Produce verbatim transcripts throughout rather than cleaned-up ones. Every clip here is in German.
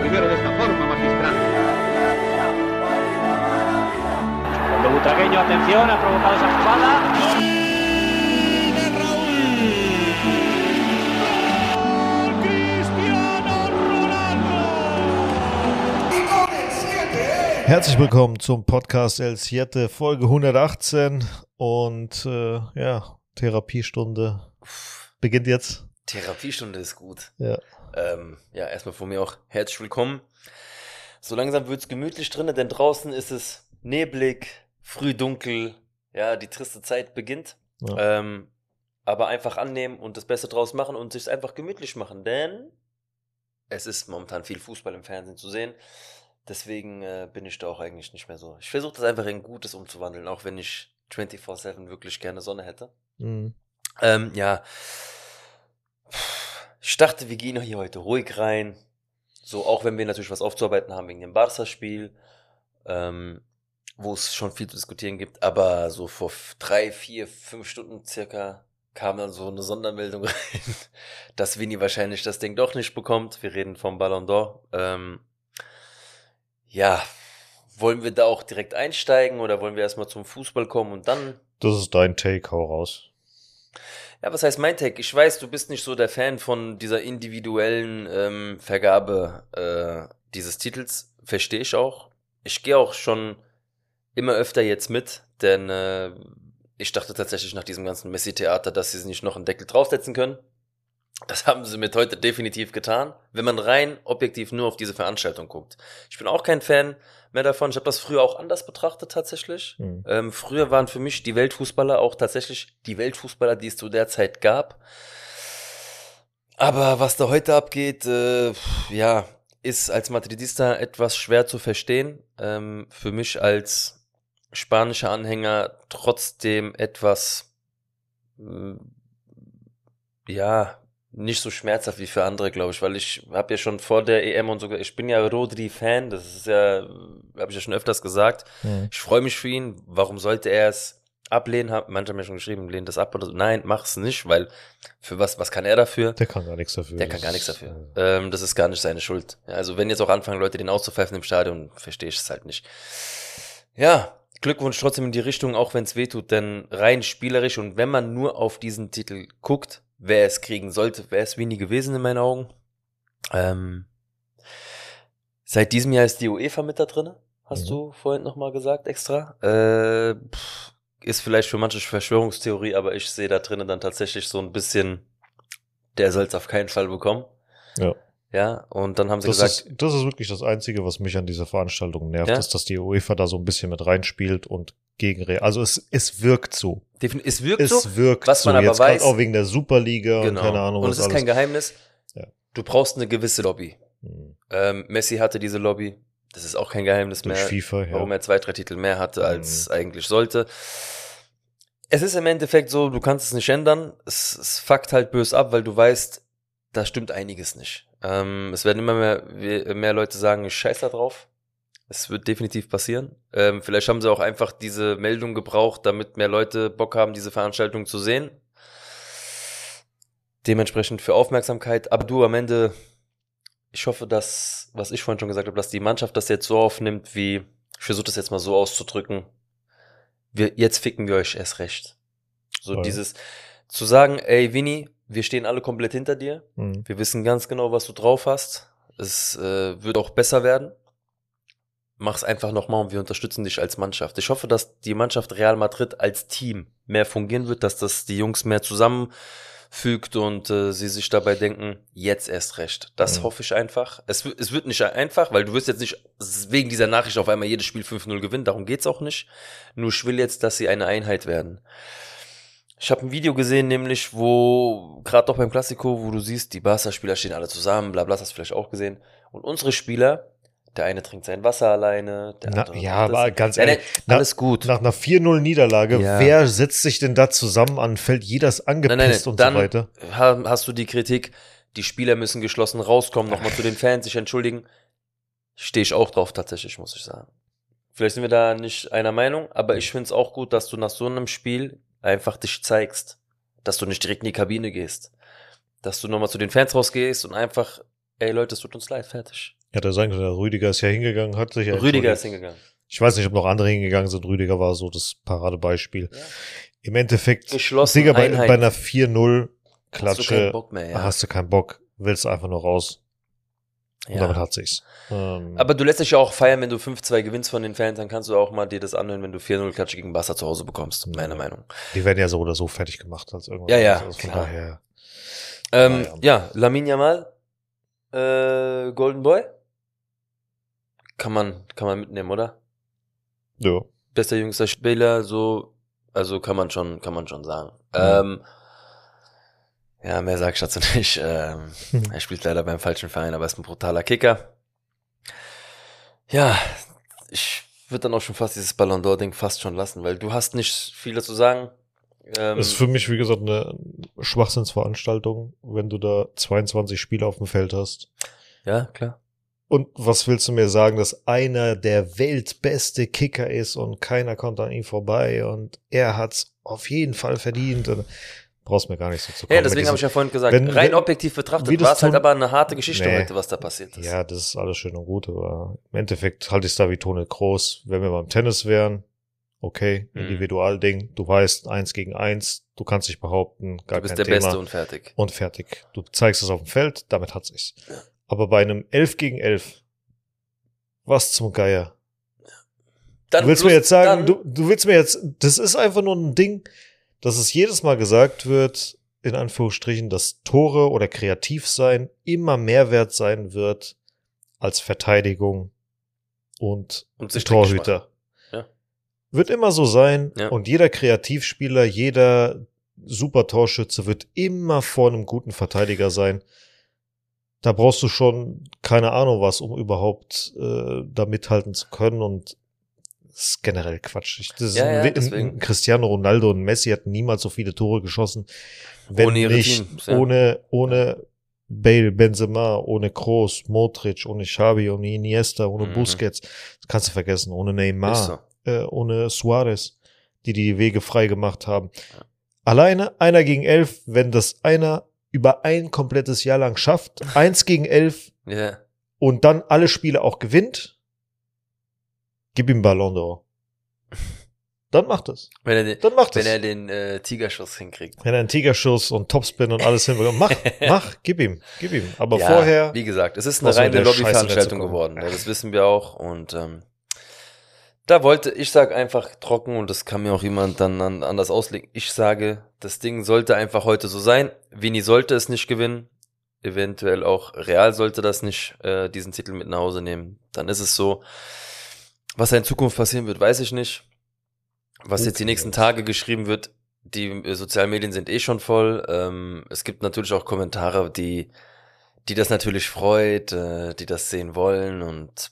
mujer de esta forma, magistral. Cuando Butragueño, atención, ha provocado esa jugada. Herzlich willkommen zum Podcast El Siete, Folge hundertachtzehn und äh, ja, Therapiestunde beginnt jetzt. Therapiestunde ist gut. Ja, ähm, ja erstmal von mir auch herzlich willkommen. So langsam wird es gemütlich drinnen, denn draußen ist es neblig, früh dunkel, ja, die triste Zeit beginnt. ja. Ähm, aber einfach annehmen und das Beste draus machen und sich einfach gemütlich machen, denn es ist momentan viel Fußball im Fernsehen zu sehen. Deswegen äh, bin ich da auch eigentlich nicht mehr so. Ich versuche das einfach in Gutes umzuwandeln, auch wenn ich vierundzwanzig sieben wirklich gerne Sonne hätte. Mhm. Ähm, ja, ich dachte, wir gehen hier heute ruhig rein. So, auch wenn wir natürlich was aufzuarbeiten haben wegen dem Barca-Spiel, ähm, wo es schon viel zu diskutieren gibt. Aber so vor drei, vier, fünf Stunden circa kam dann so eine Sondermeldung rein, dass Vini wahrscheinlich das Ding doch nicht bekommt. Wir reden vom Ballon d'Or. Ähm, Ja, wollen wir da auch direkt einsteigen oder wollen wir erstmal zum Fußball kommen und dann... Das ist dein Take, hau raus. Ja, was heißt mein Take? Ich weiß, du bist nicht so der Fan von dieser individuellen ähm, Vergabe äh, dieses Titels. Verstehe ich auch. Ich gehe auch schon immer öfter jetzt mit, denn äh, ich dachte tatsächlich nach diesem ganzen Messi-Theater, dass sie nicht noch einen Deckel draufsetzen können. Das haben sie mit heute definitiv getan, wenn man rein objektiv nur auf diese Veranstaltung guckt. Ich bin auch kein Fan mehr davon. Ich habe das früher auch anders betrachtet tatsächlich. Mhm. Ähm, früher waren für mich die Weltfußballer auch tatsächlich die Weltfußballer, die es zu der Zeit gab. Aber was da heute abgeht, äh, ja, ist als Madridista etwas schwer zu verstehen. Ähm, für mich als spanischer Anhänger trotzdem etwas, äh, ja, nicht so schmerzhaft wie für andere, glaube ich, weil ich habe ja schon vor der E M und so, ich bin ja Rodri-Fan, das ist ja, habe ich ja schon öfters gesagt. Mhm. Ich freue mich für ihn. Warum sollte er es ablehnen? Manche haben ja schon geschrieben, lehnt das ab oder so. Nein, mach's nicht, weil für was, was kann er dafür? Der kann gar nichts dafür. Der kann gar nichts dafür. Ähm, das ist gar nicht seine Schuld. Ja, also wenn jetzt auch anfangen, Leute den auszupfeifen im Stadion, verstehe ich es halt nicht. Ja, Glückwunsch trotzdem in die Richtung, auch wenn es weh tut, denn rein spielerisch und wenn man nur auf diesen Titel guckt, wer es kriegen sollte, wäre es Vini gewesen in meinen Augen. Ähm, seit diesem Jahr ist die UEFA mit da drin, hast Mhm. du vorhin nochmal gesagt, extra. Äh, pff, ist vielleicht für manche Verschwörungstheorie, aber ich sehe da drinnen dann tatsächlich so ein bisschen, der soll es auf keinen Fall bekommen. Ja. Ja, und dann haben sie Das gesagt, ist, das ist wirklich das Einzige, was mich an dieser Veranstaltung nervt, Ja? ist, dass die UEFA da so ein bisschen mit reinspielt und gegen, also es, es wirkt so. defin- es wirkt Es so, wirkt was so. man aber Jetzt grad weiß- auch wegen der Superliga genau. und keine Ahnung, und was es ist alles. kein Geheimnis, Ja. du brauchst eine gewisse Lobby. Mhm. Ähm, Messi hatte diese Lobby, das ist auch kein Geheimnis Durch mehr, FIFA, ja. warum er zwei, drei Titel mehr hatte, als Mhm. eigentlich sollte. Es ist im Endeffekt so, du kannst es nicht ändern, es, es fuckt halt bös ab, weil du weißt, da stimmt einiges nicht. Ähm, es werden immer mehr, we- mehr Leute sagen, ich scheiß da drauf. Es wird definitiv passieren. Ähm, vielleicht haben sie auch einfach diese Meldung gebraucht, damit mehr Leute Bock haben, diese Veranstaltung zu sehen. Dementsprechend für Aufmerksamkeit. Aber du, am Ende, ich hoffe, dass, was ich vorhin schon gesagt habe, dass die Mannschaft das jetzt so aufnimmt, wie, ich versuche das jetzt mal so auszudrücken, wir, jetzt ficken wir euch erst recht. So Ja. dieses, zu sagen, ey Vini, wir stehen alle komplett hinter dir. Mhm. Wir wissen ganz genau, was du drauf hast. Es äh, wird auch besser werden. Mach's einfach nochmal und wir unterstützen dich als Mannschaft. Ich hoffe, dass die Mannschaft Real Madrid als Team mehr fungieren wird, dass das die Jungs mehr zusammenfügt und äh, sie sich dabei denken, jetzt erst recht. Das Mhm. hoffe ich einfach. Es, w- es wird nicht einfach, weil du wirst jetzt nicht wegen dieser Nachricht auf einmal jedes Spiel fünf null gewinnen, darum geht's auch nicht. Nur ich will jetzt, dass sie eine Einheit werden. Ich habe ein Video gesehen, nämlich, wo, gerade doch beim Klassiko, wo du siehst, die Barca-Spieler stehen alle zusammen, bla bla, das hast du vielleicht auch gesehen. Und unsere Spieler, der eine trinkt sein Wasser alleine, der Na, andere ja, macht das. aber ganz Nein, ehrlich, nein, na- alles gut. Nach einer vier null Niederlage, Ja. wer setzt sich denn da zusammen an Feld? Jeder ist angepisst Nein, nein, nein. und Dann so weiter. ha- hast du die Kritik, die Spieler müssen geschlossen rauskommen, nochmal zu den Fans sich entschuldigen. Stehe ich auch drauf tatsächlich, muss ich sagen. Vielleicht sind wir da nicht einer Meinung, aber ich finde es auch gut, dass du nach so einem Spiel einfach dich zeigst. Dass du nicht direkt in die Kabine gehst. Dass du nochmal zu den Fans rausgehst und einfach, ey Leute, es tut uns leid, fertig. Ja, der sagen können, Rüdiger ist ja hingegangen, hat sich ja Rüdiger ist hingegangen. Ich weiß nicht, ob noch andere hingegangen sind. Rüdiger war so das Paradebeispiel. Ja. Im Endeffekt, Geschlossen, Digga, bei, Einheit. bei einer vier null Klatsche Hast du keinen Bock mehr, ja. hast du keinen Bock, willst einfach nur raus. Und Ja. damit hat sich's. Ähm, Aber du lässt dich ja auch feiern, wenn du fünf zwei gewinnst von den Fans, dann kannst du auch mal dir das anhören, wenn du vier null Klatsche gegen Barca zu Hause bekommst, meine Ja. Meinung. die werden ja so oder so fertig gemacht als irgendwas. Ja, ja, Also von klar. daher. Ähm, Naja. ja, Lamine Yamal, äh, Golden Boy. Kann man, kann man mitnehmen, oder? Ja. Bester jüngster Spieler, so, also kann man schon, kann man schon sagen. Ja. Ähm, ja, mehr sag ich dazu nicht. Ähm, er spielt leider beim falschen Verein, aber ist ein brutaler Kicker. Ja, ich würde dann auch schon fast dieses Ballon d'Or-Ding fast schon lassen, weil du hast nicht viel dazu sagen. Ähm, Das ist für mich, wie gesagt, eine Schwachsinnsveranstaltung, wenn du da zweiundzwanzig Spieler auf dem Feld hast. ja, klar. Und was willst du mir sagen, dass einer der weltbeste Kicker ist und keiner kommt an ihm vorbei und er hat's auf jeden Fall verdient. Und brauchst mir gar nicht so zu kommen. Ja, deswegen habe ich ja vorhin gesagt, wenn- rein wenn- objektiv wie betrachtet das war es halt tun- aber eine harte Geschichte Nee. heute, was da passiert ist. Ja, das ist alles schön und gut, aber im Endeffekt halte ich es da wie Toni Kroos. Wenn wir beim Tennis wären, okay, Mhm. Individualding, du weißt, eins gegen eins, du kannst dich behaupten, gar du bist kein der Thema. Beste und fertig. Und fertig. Du zeigst es auf dem Feld, damit hat sich's. Aber bei einem elf gegen elf, was zum Geier. Dann Du willst plus- mir jetzt sagen, dann- du, du willst mir jetzt, das ist einfach nur ein Ding, dass es jedes Mal gesagt wird, in Anführungsstrichen, dass Tore oder Kreativsein immer mehr wert sein wird als Verteidigung und, Und sich Torhüter. Ja. Wird immer so sein Ja. und jeder Kreativspieler, jeder super Torschütze wird immer vor einem guten Verteidiger sein. Da brauchst du schon keine Ahnung was, um überhaupt äh, da mithalten zu können und das ist generell Quatsch. Ich, das ist Ja, ein, ja, ein, deswegen. ein Cristiano Ronaldo und Messi hätten niemals so viele Tore geschossen, wenn Ohne ihre nicht Teams, ja. ohne ohne Bale, Benzema, ohne Kroos, Modric, ohne Xavi, ohne Iniesta, ohne Mhm. Busquets. Das kannst du vergessen. Ohne Ist Neymar, so. äh, ohne Suarez, die die Wege frei gemacht haben. Alleine einer gegen elf, wenn das einer über ein komplettes Jahr lang schafft, eins gegen elf Ja. und dann alle Spiele auch gewinnt, gib ihm Ballon d'Or. Dann macht es. Wenn er den, Dann macht wenn es. er den äh, Tigerschuss hinkriegt. Wenn er einen Tigerschuss und Topspin und alles hinbekommt, mach, mach, gib ihm, gib ihm. Aber Ja, vorher, wie gesagt, es ist eine brauchst du mit reine der Scheiße Lobbyveranstaltung nicht zu geworden. kommen. Ja, das wissen wir auch. Und ähm, da wollte, ich sag einfach trocken, und das kann mir auch jemand dann an, anders auslegen. Ich sage, das Ding sollte einfach heute so sein. Vini sollte es nicht gewinnen. Eventuell auch Real sollte das nicht, äh, diesen Titel mit nach Hause nehmen. Dann ist es so. Was in Zukunft passieren wird, weiß ich nicht. Was jetzt die nächsten Tage geschrieben wird, die äh, sozialen Medien sind eh schon voll. Ähm, es gibt natürlich auch Kommentare, die, die das natürlich freut, äh, die das sehen wollen, und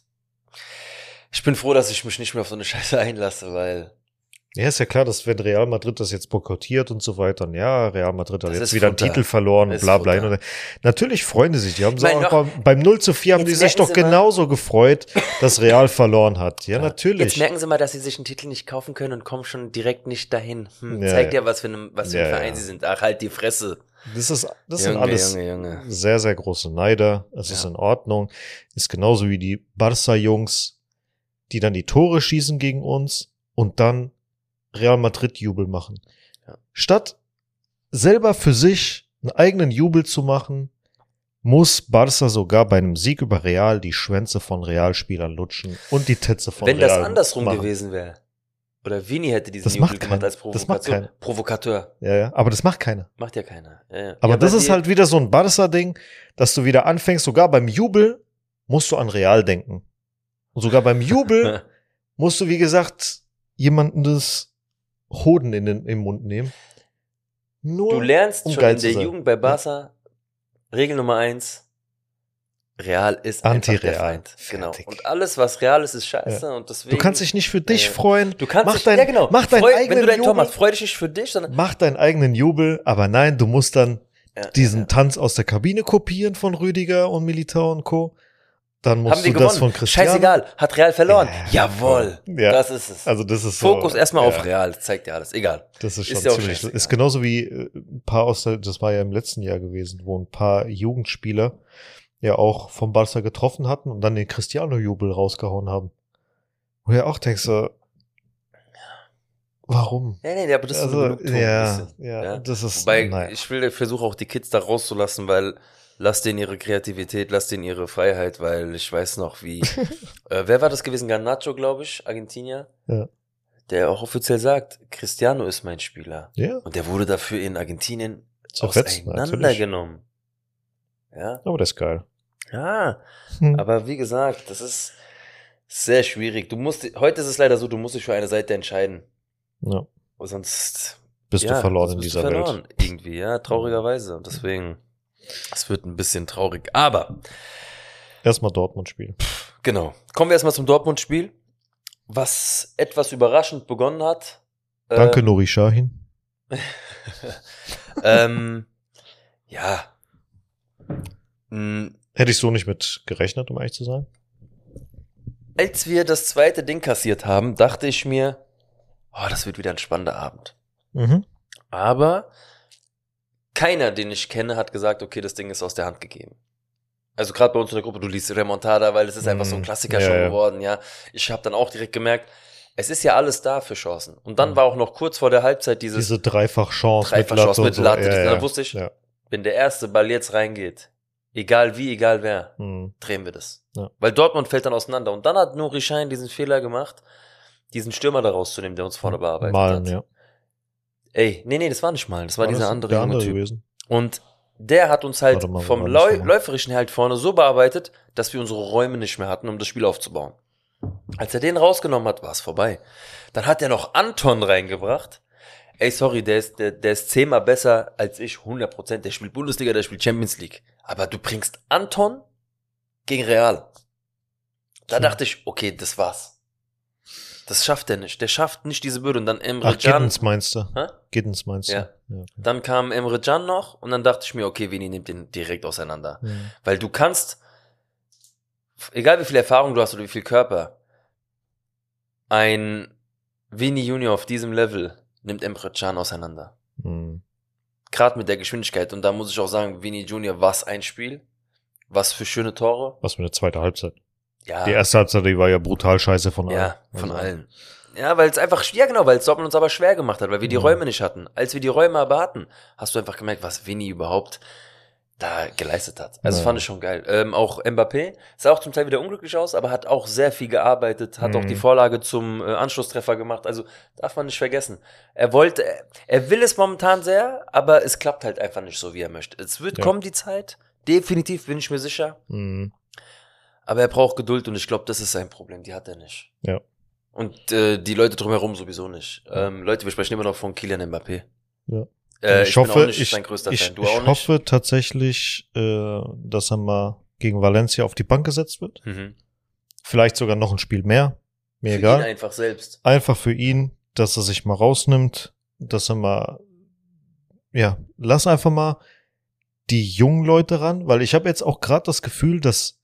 ich bin froh, dass ich mich nicht mehr auf so eine Scheiße einlasse, weil ja, ist ja klar, dass wenn Real Madrid das jetzt boykottiert und so weiter, und ja, Real Madrid hat Das jetzt ist wieder einen Futter. Titel verloren und Ist bla bla. Futter. Und natürlich freuen sie sich. Die haben Ich so meine, auch noch- beim, beim null zu vier haben Jetzt die sich merken doch sie mal- genauso gefreut, dass Real verloren hat. Ja, natürlich. jetzt merken sie mal, dass sie sich einen Titel nicht kaufen können und kommen schon direkt nicht dahin. Hm, Ja, zeigt ja. ja, was für, ein, was für ein Ja, Verein ja. sie sind. Ach, halt die Fresse. Das ist, das sind Junge, alles Junge, Junge. sehr, sehr große Neider. Es ist Ja. in Ordnung. Ist genauso wie die Barca-Jungs, die dann die Tore schießen gegen uns und dann Real Madrid-Jubel machen. Ja. Statt selber für sich einen eigenen Jubel zu machen, muss Barca sogar bei einem Sieg über Real die Schwänze von Realspielern lutschen und die Titze von Wenn Real das andersrum machen. gewesen wäre, oder Vini hätte diesen Das Jubel macht gemacht keiner. als Das macht Provokation. keiner. Provokateur. Ja, ja, aber das macht keiner. Macht ja keiner. Ja, ja. Aber ja, das weil ist die- halt wieder so ein Barca-Ding, dass du wieder anfängst, sogar beim Jubel musst du an Real denken. Und sogar beim Jubel musst du, wie gesagt, jemanden das Hoden in den, im Mund nehmen. Nur Du lernst um schon geil in zu der sein. Jugend bei Barca, Regel Nummer eins, Real ist einfach Anti-Real. der Feind. Genau. Fertig. Und alles, was Real ist, ist scheiße. Und deswegen, du kannst dich nicht für dich Ja, ja. freuen. du kannst mach dich, dein, ja genau, mach deinen freu, eigenen wenn du deinen Tor Jubel. machst, freu dich nicht für dich, sondern Mach deinen eigenen Jubel, aber nein, du musst dann ja, diesen ja. Tanz aus der Kabine kopieren von Rüdiger und Militao und Co. Dann musst Haben wir du das gewonnen. von Cristiano. Scheißegal, hat Real verloren. Ja, Jawohl, ja. das ist es. Also das ist so, Fokus erstmal ja. auf Real, das zeigt dir alles. Egal. Das ist schon Ist ja auch ziemlich, scheißegal. ist genauso wie äh, ein paar aus der, das war ja im letzten Jahr gewesen, wo ein paar Jugendspieler ja auch vom Barca getroffen hatten und dann den Cristiano-Jubel rausgehauen haben. Wo du ja auch denkst, so, warum? Ja, nee, aber das ist so Also, eine Genugtuung ja, ein bisschen. ja, Ja. das ist, Wobei, naja. ich will, versuche auch die Kids da rauszulassen, weil lass denen ihre Kreativität, lass denen ihre Freiheit, weil ich weiß noch, wie, äh, wer war das gewesen? Garnacho, glaube ich, Argentinier. Ja. Der auch offiziell sagt, Cristiano ist mein Spieler. Ja, Und der wurde dafür in Argentinien zerfetzt, natürlich. auseinandergenommen. Ja. Aber das ist geil. Ja. Hm. Aber wie gesagt, das ist sehr schwierig. Du musst, heute ist es leider so, du musst dich für eine Seite entscheiden. Ja. Sonst Bist ja, du verloren sonst in bist dieser du verloren, Welt. irgendwie, ja, traurigerweise. Und deswegen, es wird ein bisschen traurig. Aber, Erstmal Dortmund-Spiel. genau. Kommen wir erstmal zum Dortmund-Spiel, was etwas überraschend begonnen hat. Danke, Ähm, Nuri Sahin. ähm, ja. Mm, Hätte ich so nicht mit gerechnet, um ehrlich zu sein. Als wir das zweite Ding kassiert haben, dachte ich mir, oh, das wird wieder ein spannender Abend. Mhm. Aber keiner, den ich kenne, hat gesagt, okay, das Ding ist aus der Hand gegeben. Also gerade bei uns in der Gruppe, du liest Remontada, weil es ist einfach so ein Mhm. Klassiker Ja, schon ja. geworden, ja. Ich habe dann auch direkt gemerkt, es ist ja alles da für Chancen. Und dann Mhm. war auch noch kurz vor der Halbzeit dieses Diese Dreifach-Chance Dreifach-Chance mit und so. Latte. Ja, Und ja. dann wusste ich, Ja. wenn der erste Ball jetzt reingeht, egal wie, egal wer, Mhm. drehen wir das. Ja. Weil Dortmund fällt dann auseinander. Und dann hat Nuri Sahin diesen Fehler gemacht, diesen Stürmer da rauszunehmen, der uns vorne bearbeitet Malen, hat. ja. Ey, nee, nee, das war nicht Malen, das war, War dieser das andere der junge andere Typ. gewesen? Und der hat uns halt Warte mal, wo vom war das Läu nochmal? Läuferischen halt vorne so bearbeitet, dass wir unsere Räume nicht mehr hatten, um das Spiel aufzubauen. Als er den rausgenommen hat, war es vorbei. Dann hat er noch Anton reingebracht. Ey, sorry, der ist, der, der ist zehnmal besser als ich, hundert Prozent. Der spielt Bundesliga, der spielt Champions League. Aber du bringst Anton gegen Real. Da Hm. dachte ich, okay, das war's. Das schafft er nicht. Der schafft nicht diese Bürde. Und dann Emre Ach, Can. Giddens meinst du? Hä? Giddens meinst du? Ja. Ja, okay. Dann kam Emre Can noch und dann dachte ich mir, okay, Vini nimmt den direkt auseinander. Mhm. Weil du kannst, egal wie viel Erfahrung du hast oder wie viel Körper, ein Vini Junior auf diesem Level nimmt Emre Can auseinander. Mhm. Gerade mit der Geschwindigkeit. Und da muss ich auch sagen, Vini Junior, was ein Spiel. Was für schöne Tore. Was für eine zweite Halbzeit. Ja, Die erste Halbzeit, die war ja brutal scheiße von allen. ja von Also, allen. Ja, weil es einfach, ja genau, weil es Dortmund uns aber schwer gemacht hat, weil wir die Mhm. Räume nicht hatten. Als wir die Räume aber hatten, hast du einfach gemerkt, was Vini überhaupt da geleistet hat. Also Ja. fand ich schon geil. Ähm, auch Mbappé sah auch zum Teil wieder unglücklich aus, aber hat auch sehr viel gearbeitet, hat Mhm. auch die Vorlage zum äh, Anschlusstreffer gemacht. Also darf man nicht vergessen. Er wollte, er, er will es momentan sehr, aber es klappt halt einfach nicht so, wie er möchte. Es wird Ja. kommen, die Zeit. Definitiv, bin ich mir sicher. Mhm. Aber er braucht Geduld und ich glaube, das ist sein Problem. Die hat er nicht. Ja. Und äh, die Leute drumherum sowieso nicht. Ähm, Leute, wir sprechen immer noch von Kylian Mbappé. Ja. Äh, ich, ich hoffe, bin auch nicht ich, sein größter ich, Fan. Du ich auch nicht? hoffe tatsächlich, äh, dass er mal gegen Valencia auf die Bank gesetzt wird. Mhm. Vielleicht sogar noch ein Spiel mehr. Mir Für egal. ihn einfach selbst. Einfach für ihn, dass er sich mal rausnimmt, dass er mal, ja, lass einfach mal die jungen Leute ran, weil ich habe jetzt auch gerade das Gefühl, dass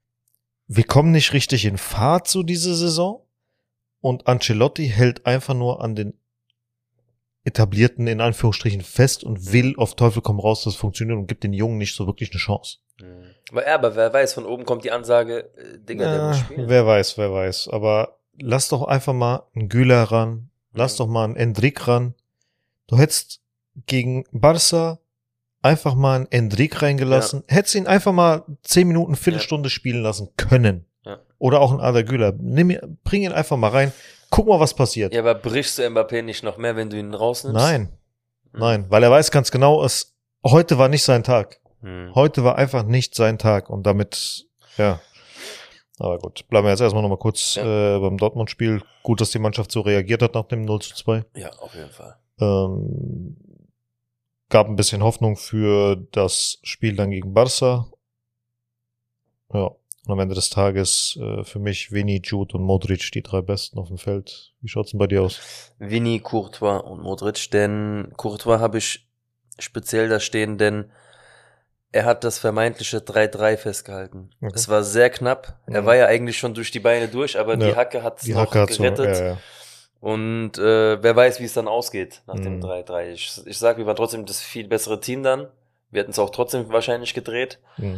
wir kommen nicht richtig in Fahrt so diese Saison und Ancelotti hält einfach nur an den etablierten, in Anführungsstrichen, fest und will auf Teufel komm raus, dass es funktioniert und gibt den Jungen nicht so wirklich eine Chance. Mhm. Aber, ja, aber wer weiß, von oben kommt die Ansage, äh, Digga, der muss Äh, spielen. wer weiß, wer weiß. Aber lass doch einfach mal einen Güler ran. Lass Mhm. doch mal einen Endrick ran. Du hättest gegen Barca einfach mal einen Endrick reingelassen. Hättest ihn einfach mal zehn Minuten, Viertelstunde spielen lassen können. Ja. Oder auch einen Arda Güler. Nimm, ihn- bring ihn einfach mal rein. Guck mal, was passiert. Ja, aber brichst du Mbappé nicht noch mehr, wenn du ihn rausnimmst? Nein, Mhm. nein. Weil er weiß ganz genau, es, heute war nicht sein Tag. Mhm. Heute war einfach nicht sein Tag und damit, ja. Aber gut, bleiben wir jetzt erstmal nochmal kurz Ja. äh, beim Dortmund-Spiel. Gut, dass die Mannschaft so reagiert hat nach dem null zu zwei. Ja, auf jeden Fall. Ähm, gab ein bisschen Hoffnung für das Spiel dann gegen Barca. Ja, und am Ende des Tages äh, für mich Vini, Jude und Modric die drei Besten auf dem Feld. Wie schaut's denn bei dir aus? Vini, Courtois und Modric, denn Courtois habe ich speziell da stehen, denn er hat das vermeintliche drei drei festgehalten. Okay. Es war sehr knapp. Er Mhm. war ja eigentlich schon durch die Beine durch, aber die Ja, Hacke hat es Die noch Hacke hat so, gerettet. ja, ja. Und äh, wer weiß, wie es dann ausgeht nach dem Mhm. drei drei. Ich, ich sag, wir waren trotzdem das viel bessere Team dann. Wir hätten es auch trotzdem wahrscheinlich gedreht. Mhm.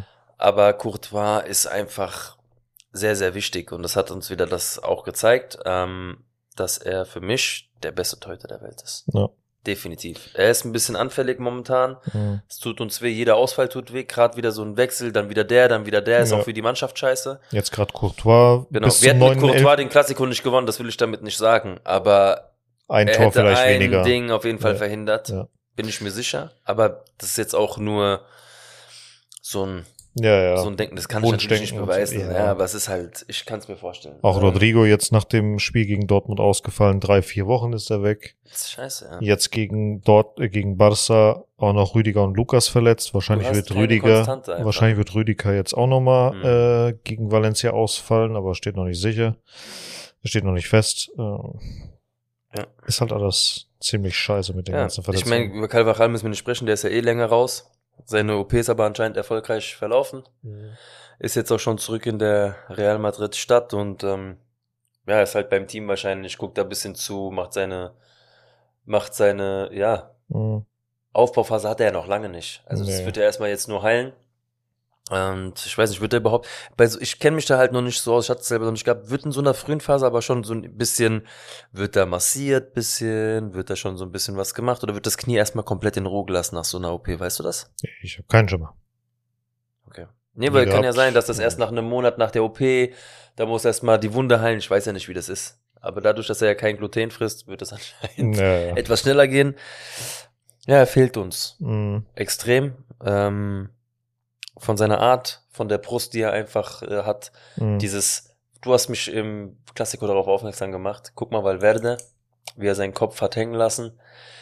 aber Courtois ist einfach sehr, sehr wichtig und das hat uns wieder das auch gezeigt, ähm, dass er für mich der beste Torhüter der Welt ist. Ja. Definitiv. Er ist ein bisschen anfällig momentan. Mhm. Es tut uns weh, jeder Ausfall tut weh. Gerade wieder so ein Wechsel, dann wieder der, dann wieder der. Ist Ja. auch für die Mannschaft scheiße. Jetzt gerade Courtois. Genau. Bis Wir zum hätten mit neunten Courtois den Klassiko nicht gewonnen, das will ich damit nicht sagen. Aber ein er Tor hätte vielleicht ein weniger. Ding auf jeden Fall Ja. verhindert. Ja. Bin ich mir sicher. Aber das ist jetzt auch nur so ein, Ja, ja. so ein Denken. Das kann ich natürlich nicht Wunschdenken und beweisen. so, Ja. ja. aber es ist halt, ich kann es mir vorstellen. Auch Ähm, Rodrigo jetzt nach dem Spiel gegen Dortmund ausgefallen. Drei, vier Wochen ist er weg. Das ist scheiße, ja. Jetzt gegen Dort, äh, gegen Barca auch noch Rüdiger und Lukas verletzt. Wahrscheinlich Du hast wird keine Rüdiger, Konstante einfach. wahrscheinlich wird Rüdiger jetzt auch nochmal Mhm. äh, gegen Valencia ausfallen, aber steht noch nicht sicher. Steht noch nicht fest. Äh, Ja. Ist halt alles ziemlich scheiße mit den Ja, ganzen ich Verletzungen. meine, über Carvajal müssen wir nicht sprechen, der ist ja eh länger raus. Seine O P ist aber anscheinend erfolgreich verlaufen. Mhm. Ist jetzt auch schon zurück in der Real Madrid Stadt und ähm, ja, ist halt beim Team wahrscheinlich, guckt da ein bisschen zu, macht seine, macht seine, ja, Mhm. Aufbauphase hat er ja noch lange nicht. Also das Nee. wird ja erstmal jetzt nur heilen. Und ich weiß nicht, wird er überhaupt, bei so, ich kenne mich da halt noch nicht so aus, ich hatte es selber noch nicht gehabt, wird in so einer frühen Phase aber schon so ein bisschen, wird da massiert bisschen, wird da schon so ein bisschen was gemacht oder wird das Knie erstmal komplett in Ruhe gelassen nach so einer O P, weißt du das? Ich habe keinen Schimmer. Okay. Nee, weil Nie kann ja gehabt. sein, dass das erst nach einem Monat nach der O P, da muss erstmal die Wunde heilen, ich weiß ja nicht, wie das ist. Aber dadurch, dass er ja kein Gluten frisst, wird es anscheinend Ja, ja. etwas schneller gehen. Ja, er fehlt uns Mhm. extrem. Ähm, von seiner Art, von der Brust, die er einfach äh, hat. Mhm. Dieses, du hast mich im Klassiko darauf aufmerksam gemacht. Guck mal, Valverde, wie er seinen Kopf hat hängen lassen.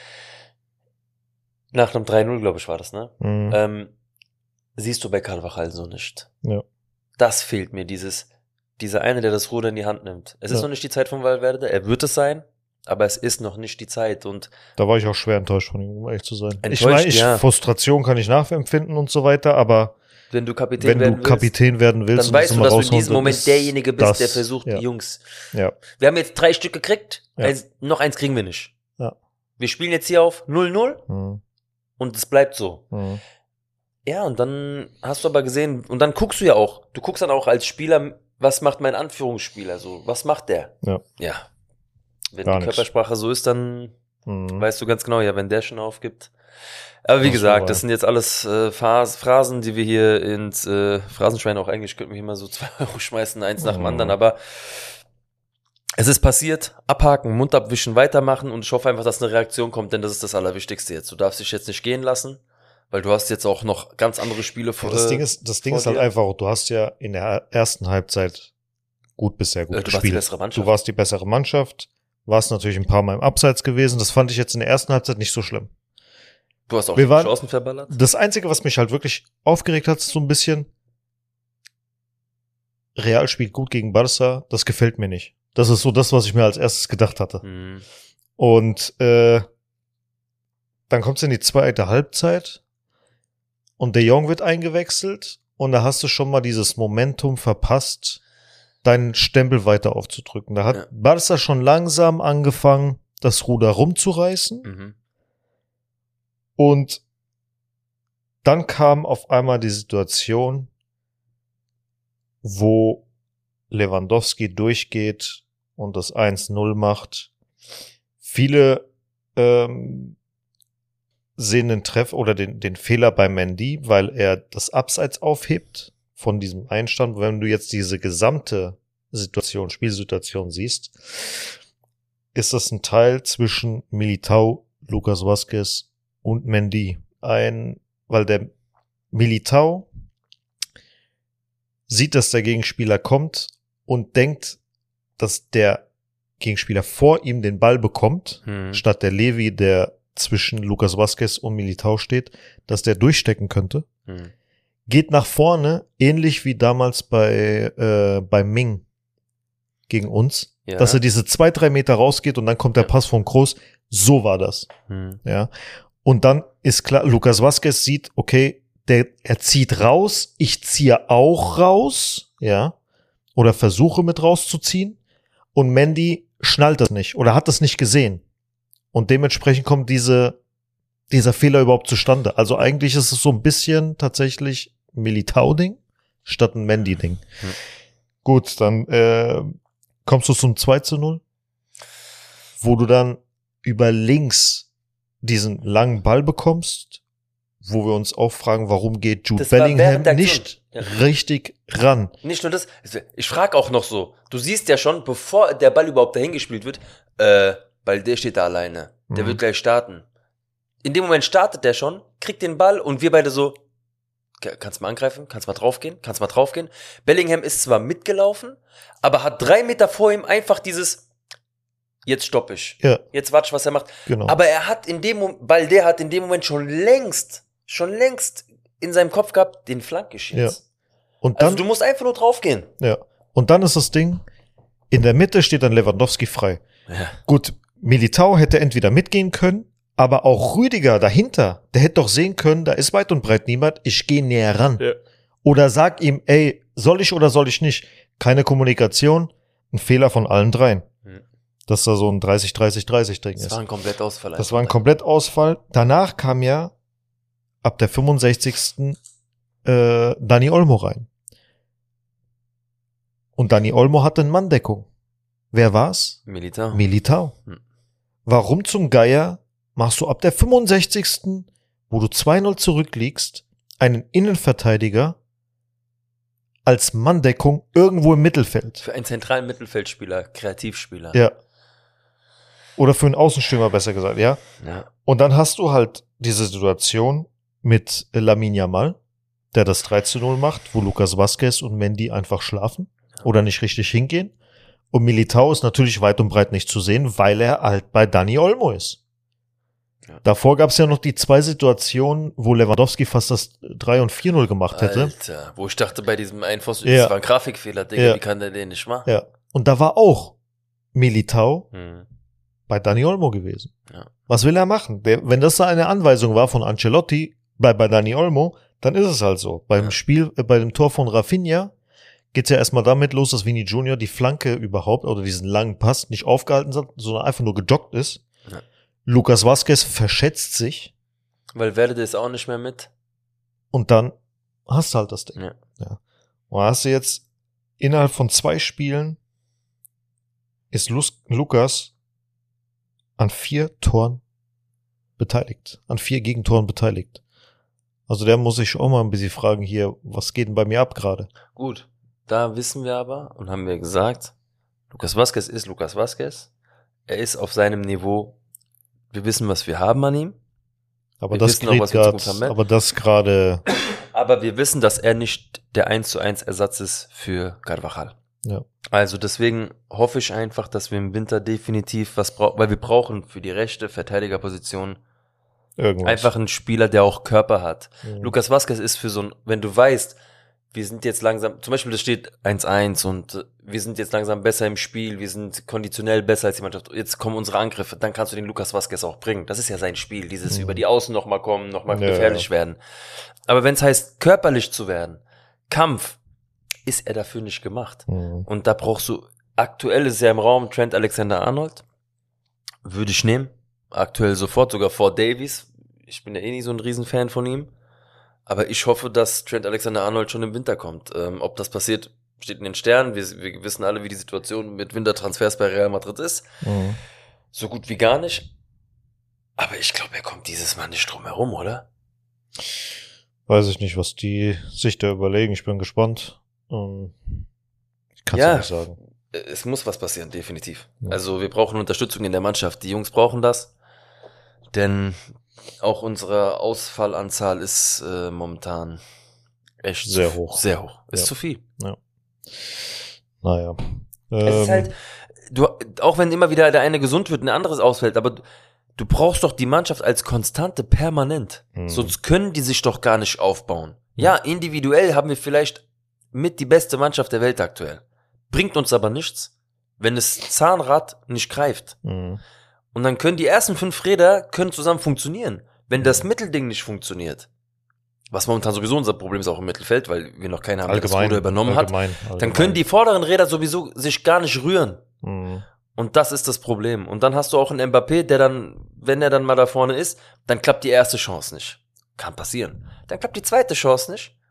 Nach einem drei null, glaube ich, war das, ne? Mhm. Ähm, siehst du bei Carvajal so nicht. Ja. Das fehlt mir, dieses, dieser eine, der das Ruder in die Hand nimmt. Es ist Ja. noch nicht die Zeit von Valverde, er wird es sein, aber es ist noch nicht die Zeit und Da war ich auch schwer enttäuscht von ihm, um ehrlich zu sein. ich Enttäuscht, meine, ich, ja. Frustration kann ich nachempfinden und so weiter, aber wenn du Kapitän wenn werden du willst, Kapitän werden willst, dann und weißt du, immer dass du in rausholst, diesem dann Moment ist derjenige bist, das- der versucht, ja. die Jungs. Ja. Wir haben jetzt drei Stück gekriegt, Ja. eins, noch eins kriegen wir nicht. Ja. Wir spielen jetzt hier auf null null Mhm. und es bleibt so. Mhm. Ja, und dann hast du aber gesehen, und dann guckst du ja auch, du guckst dann auch als Spieler, was macht mein Anführungsspieler so, was macht der? Ja. Ja. Wenn Gar die nichts. Körpersprache so ist, dann Mhm. weißt du ganz genau, ja, wenn der schon aufgibt. Aber wie Das gesagt, war- das sind jetzt alles äh, Phas- Phrasen, die wir hier ins äh, Phrasenschwein auch eigentlich könnten wir hier mal so zwei Euro schmeißen, eins nach dem Mhm. anderen, aber es ist passiert, abhaken, Mund abwischen, weitermachen und ich hoffe einfach, dass eine Reaktion kommt, denn das ist das Allerwichtigste jetzt. Du darfst dich jetzt nicht gehen lassen, weil du hast jetzt auch noch ganz andere Spiele vor Ja, das äh, Ding ist, das Ding vor ist halt dir. einfach, du hast ja in der ersten Halbzeit gut bis sehr gut Äh, du warst die gespielt. bessere Mannschaft. Du warst die bessere Mannschaft, warst natürlich ein paar Mal im Abseits gewesen. Das fand ich jetzt in der ersten Halbzeit nicht so schlimm. Du hast auch Wir die waren- Chancen verballert. Das Einzige, was mich halt wirklich aufgeregt hat, ist so ein bisschen, Real spielt gut gegen Barca, das gefällt mir nicht. Das ist so das, was ich mir als erstes gedacht hatte. Mhm. Und äh, dann kommt's in die zweite Halbzeit und De Jong wird eingewechselt und da hast du schon mal dieses Momentum verpasst, deinen Stempel weiter aufzudrücken. Da hat Ja. Barca schon langsam angefangen, das Ruder rumzureißen Mhm. und dann kam auf einmal die Situation, wo Lewandowski durchgeht und das eins null macht. Viele ähm, sehen den Treff oder den, den Fehler bei Mendy, weil er das Abseits aufhebt von diesem Einstand. Wenn du jetzt diese gesamte Situation, Spielsituation siehst, ist das ein Teil zwischen Militao, Lucas Vazquez und Mendy. Ein, weil der Militao sieht, dass der Gegenspieler kommt und denkt, dass der Gegenspieler vor ihm den Ball bekommt, Mhm. statt der Levi, der zwischen Lucas Vazquez und Militao steht, dass der durchstecken könnte. Mhm. Geht nach vorne, ähnlich wie damals bei, äh, bei Ming gegen uns, Ja. dass er diese zwei, drei Meter rausgeht und dann kommt der Ja. Pass von Kroos. So war das. Mhm. Ja. Und dann ist klar, Lucas Vazquez sieht, okay, der, er zieht raus, ich ziehe auch raus, ja, oder versuche mit rauszuziehen und Mendy schnallt das nicht oder hat das nicht gesehen. Und dementsprechend kommt diese, dieser Fehler überhaupt zustande. Also eigentlich ist es so ein bisschen tatsächlich Militao-Ding, statt ein Mendy-Ding. Hm. Gut, dann äh, kommst du zum zwei zu null, wo du dann über links diesen langen Ball bekommst, wo wir uns auch fragen, warum geht Jude Das war Bellingham während der nicht Aktion. Ja. richtig ran. Nicht nur das, ich frage auch noch so, du siehst ja schon, bevor der Ball überhaupt dahin gespielt wird, äh, weil der steht da alleine, der Mhm. wird gleich starten. In dem Moment startet der schon, kriegt den Ball und wir beide so, "Ka- kannst mal angreifen, kannst mal draufgehen, kannst mal draufgehen. Bellingham ist zwar mitgelaufen, aber hat drei Meter vor ihm einfach dieses, jetzt stopp ich, Ja, jetzt warte ich, was er macht. genau. Aber er hat in dem Moment, weil der hat in dem Moment schon längst, schon längst in seinem Kopf gehabt, den Flank geschießt. Und dann, Also du musst einfach nur draufgehen. ja. Und dann ist das Ding, in der Mitte steht dann Lewandowski frei. Ja. Gut, Militao hätte entweder mitgehen können, aber auch Rüdiger dahinter, der hätte doch sehen können, da ist weit und breit niemand, ich gehe näher ran. Ja. Oder sag ihm, ey, soll ich oder soll ich nicht? Keine Kommunikation, ein Fehler von allen dreien. Mhm. Dass da so ein dreißig dreißig dreißig Ding Das ist. war ein Komplettausfall. Das war ein Komplettausfall. Danach kam ja ab der fünfundsechzigsten Äh, Dani Olmo rein. Und Dani Olmo hatte eine Manndeckung. Wer war's? Militär. Militao. Hm. Warum zum Geier machst du ab der fünfundsechzigsten wo du zwei null zurückliegst, einen Innenverteidiger als Manndeckung irgendwo im Mittelfeld? Für einen zentralen Mittelfeldspieler, Kreativspieler. Ja. Oder für einen Außenstürmer besser gesagt, ja. Ja. Und dann hast du halt diese Situation mit Lamine Yamal, der das drei zu null macht, wo Lucas Vazquez und Mendy einfach schlafen oder nicht richtig hingehen. Und Militao ist natürlich weit und breit nicht zu sehen, weil er halt bei Dani Olmo ist. Ja. Davor gab es ja noch die zwei Situationen, wo Lewandowski fast das drei und vier null gemacht hätte. Alter, wo ich dachte bei diesem Einpfosten, Ja. das war ein Grafikfehler, Digga, Ja. wie kann der den nicht machen? Ja. Und da war auch Militao Hm. bei Dani Olmo gewesen. Ja. Was will er machen? Der, wenn das da eine Anweisung war von Ancelotti, bleib bei Dani Olmo, dann ist es halt so. Beim Ja. Spiel, äh, bei dem Tor von Rafinha geht's ja erstmal damit los, dass Vini Junior die Flanke überhaupt oder diesen langen Pass nicht aufgehalten hat, sondern einfach nur gejoggt ist. Ja. Lucas Vazquez verschätzt sich Weil Verde ist auch nicht mehr mit. und dann hast du halt das Ding. Ja. Ja. Und hast du jetzt innerhalb von zwei Spielen ist Lus Lukas an vier Toren beteiligt, an vier Gegentoren beteiligt. Also der muss sich auch mal ein bisschen fragen hier, was geht denn bei mir ab gerade? Gut, da wissen wir aber und haben wir gesagt, Lucas Vazquez ist Lucas Vazquez. Er ist auf seinem Niveau. Wir wissen, was wir haben an ihm. Aber Wir das wissen auch, geht was wir in Zukunft haben, grad, ne? aber das gerade, Aber wir wissen, dass er nicht der eins zu eins Ersatz ist für Carvajal. ja. Also deswegen hoffe ich einfach, dass wir im Winter definitiv was brauchen, weil wir brauchen für die rechte Verteidigerposition Irgendwas. einfach einen Spieler, der auch Körper hat. Mhm. Lukas Vazquez ist für so ein, wenn du weißt, wir sind jetzt langsam, zum Beispiel das steht eins eins und äh, wir sind jetzt langsam besser im Spiel, wir sind konditionell besser als die Mannschaft, jetzt kommen unsere Angriffe, dann kannst du den Lukas Vazquez auch bringen. Das ist ja sein Spiel, dieses Mhm. über die Außen nochmal kommen, nochmal Ja, gefährlich ja. werden. Aber wenn es heißt, körperlich zu werden, Kampf, ist er dafür nicht gemacht. Mhm. Und da brauchst du, aktuell ist ja im Raum Trent Alexander-Arnold, würde ich nehmen, aktuell sofort, sogar vor Davies. Ich bin ja eh nicht so ein Riesenfan von ihm. Aber ich hoffe, dass Trent Alexander-Arnold schon im Winter kommt. Ähm, ob das passiert, steht in den Sternen. Wir, wir wissen alle, wie die Situation mit Wintertransfers bei Real Madrid ist. Mhm. So gut wie gar nicht. Aber ich glaube, er kommt dieses Mal nicht drum herum, oder? Weiß ich nicht, was die sich da überlegen. Ich bin gespannt. Ähm, Ich kann es Ja. nicht sagen. Es muss was passieren, definitiv. Ja. Also wir brauchen Unterstützung in der Mannschaft. Die Jungs brauchen das. Denn auch unsere Ausfallanzahl ist äh, momentan echt Sehr zu, hoch. Sehr hoch. Ist Ja. zu viel. Naja. Es ist Ähm, halt, du, auch wenn immer wieder der eine gesund wird, ein anderes ausfällt, aber du, du brauchst doch die Mannschaft als Konstante permanent. Mhm. Sonst können die sich doch gar nicht aufbauen. Ja, individuell haben wir vielleicht mit die beste Mannschaft der Welt aktuell. Bringt uns aber nichts, wenn das Zahnrad nicht greift. mhm. Und dann können die ersten fünf Räder können zusammen funktionieren. Wenn das Mittelding nicht funktioniert, was momentan sowieso unser Problem ist, auch im Mittelfeld, weil wir noch keinen haben, der das allgemein Ruder übernommen hat, allgemein, dann allgemein. können die vorderen Räder sowieso sich gar nicht rühren. Mhm. Und das ist das Problem. Und dann hast du auch einen Mbappé, der dann, wenn er dann mal da vorne ist, dann klappt die erste Chance nicht. Kann passieren. Dann klappt die zweite Chance nicht.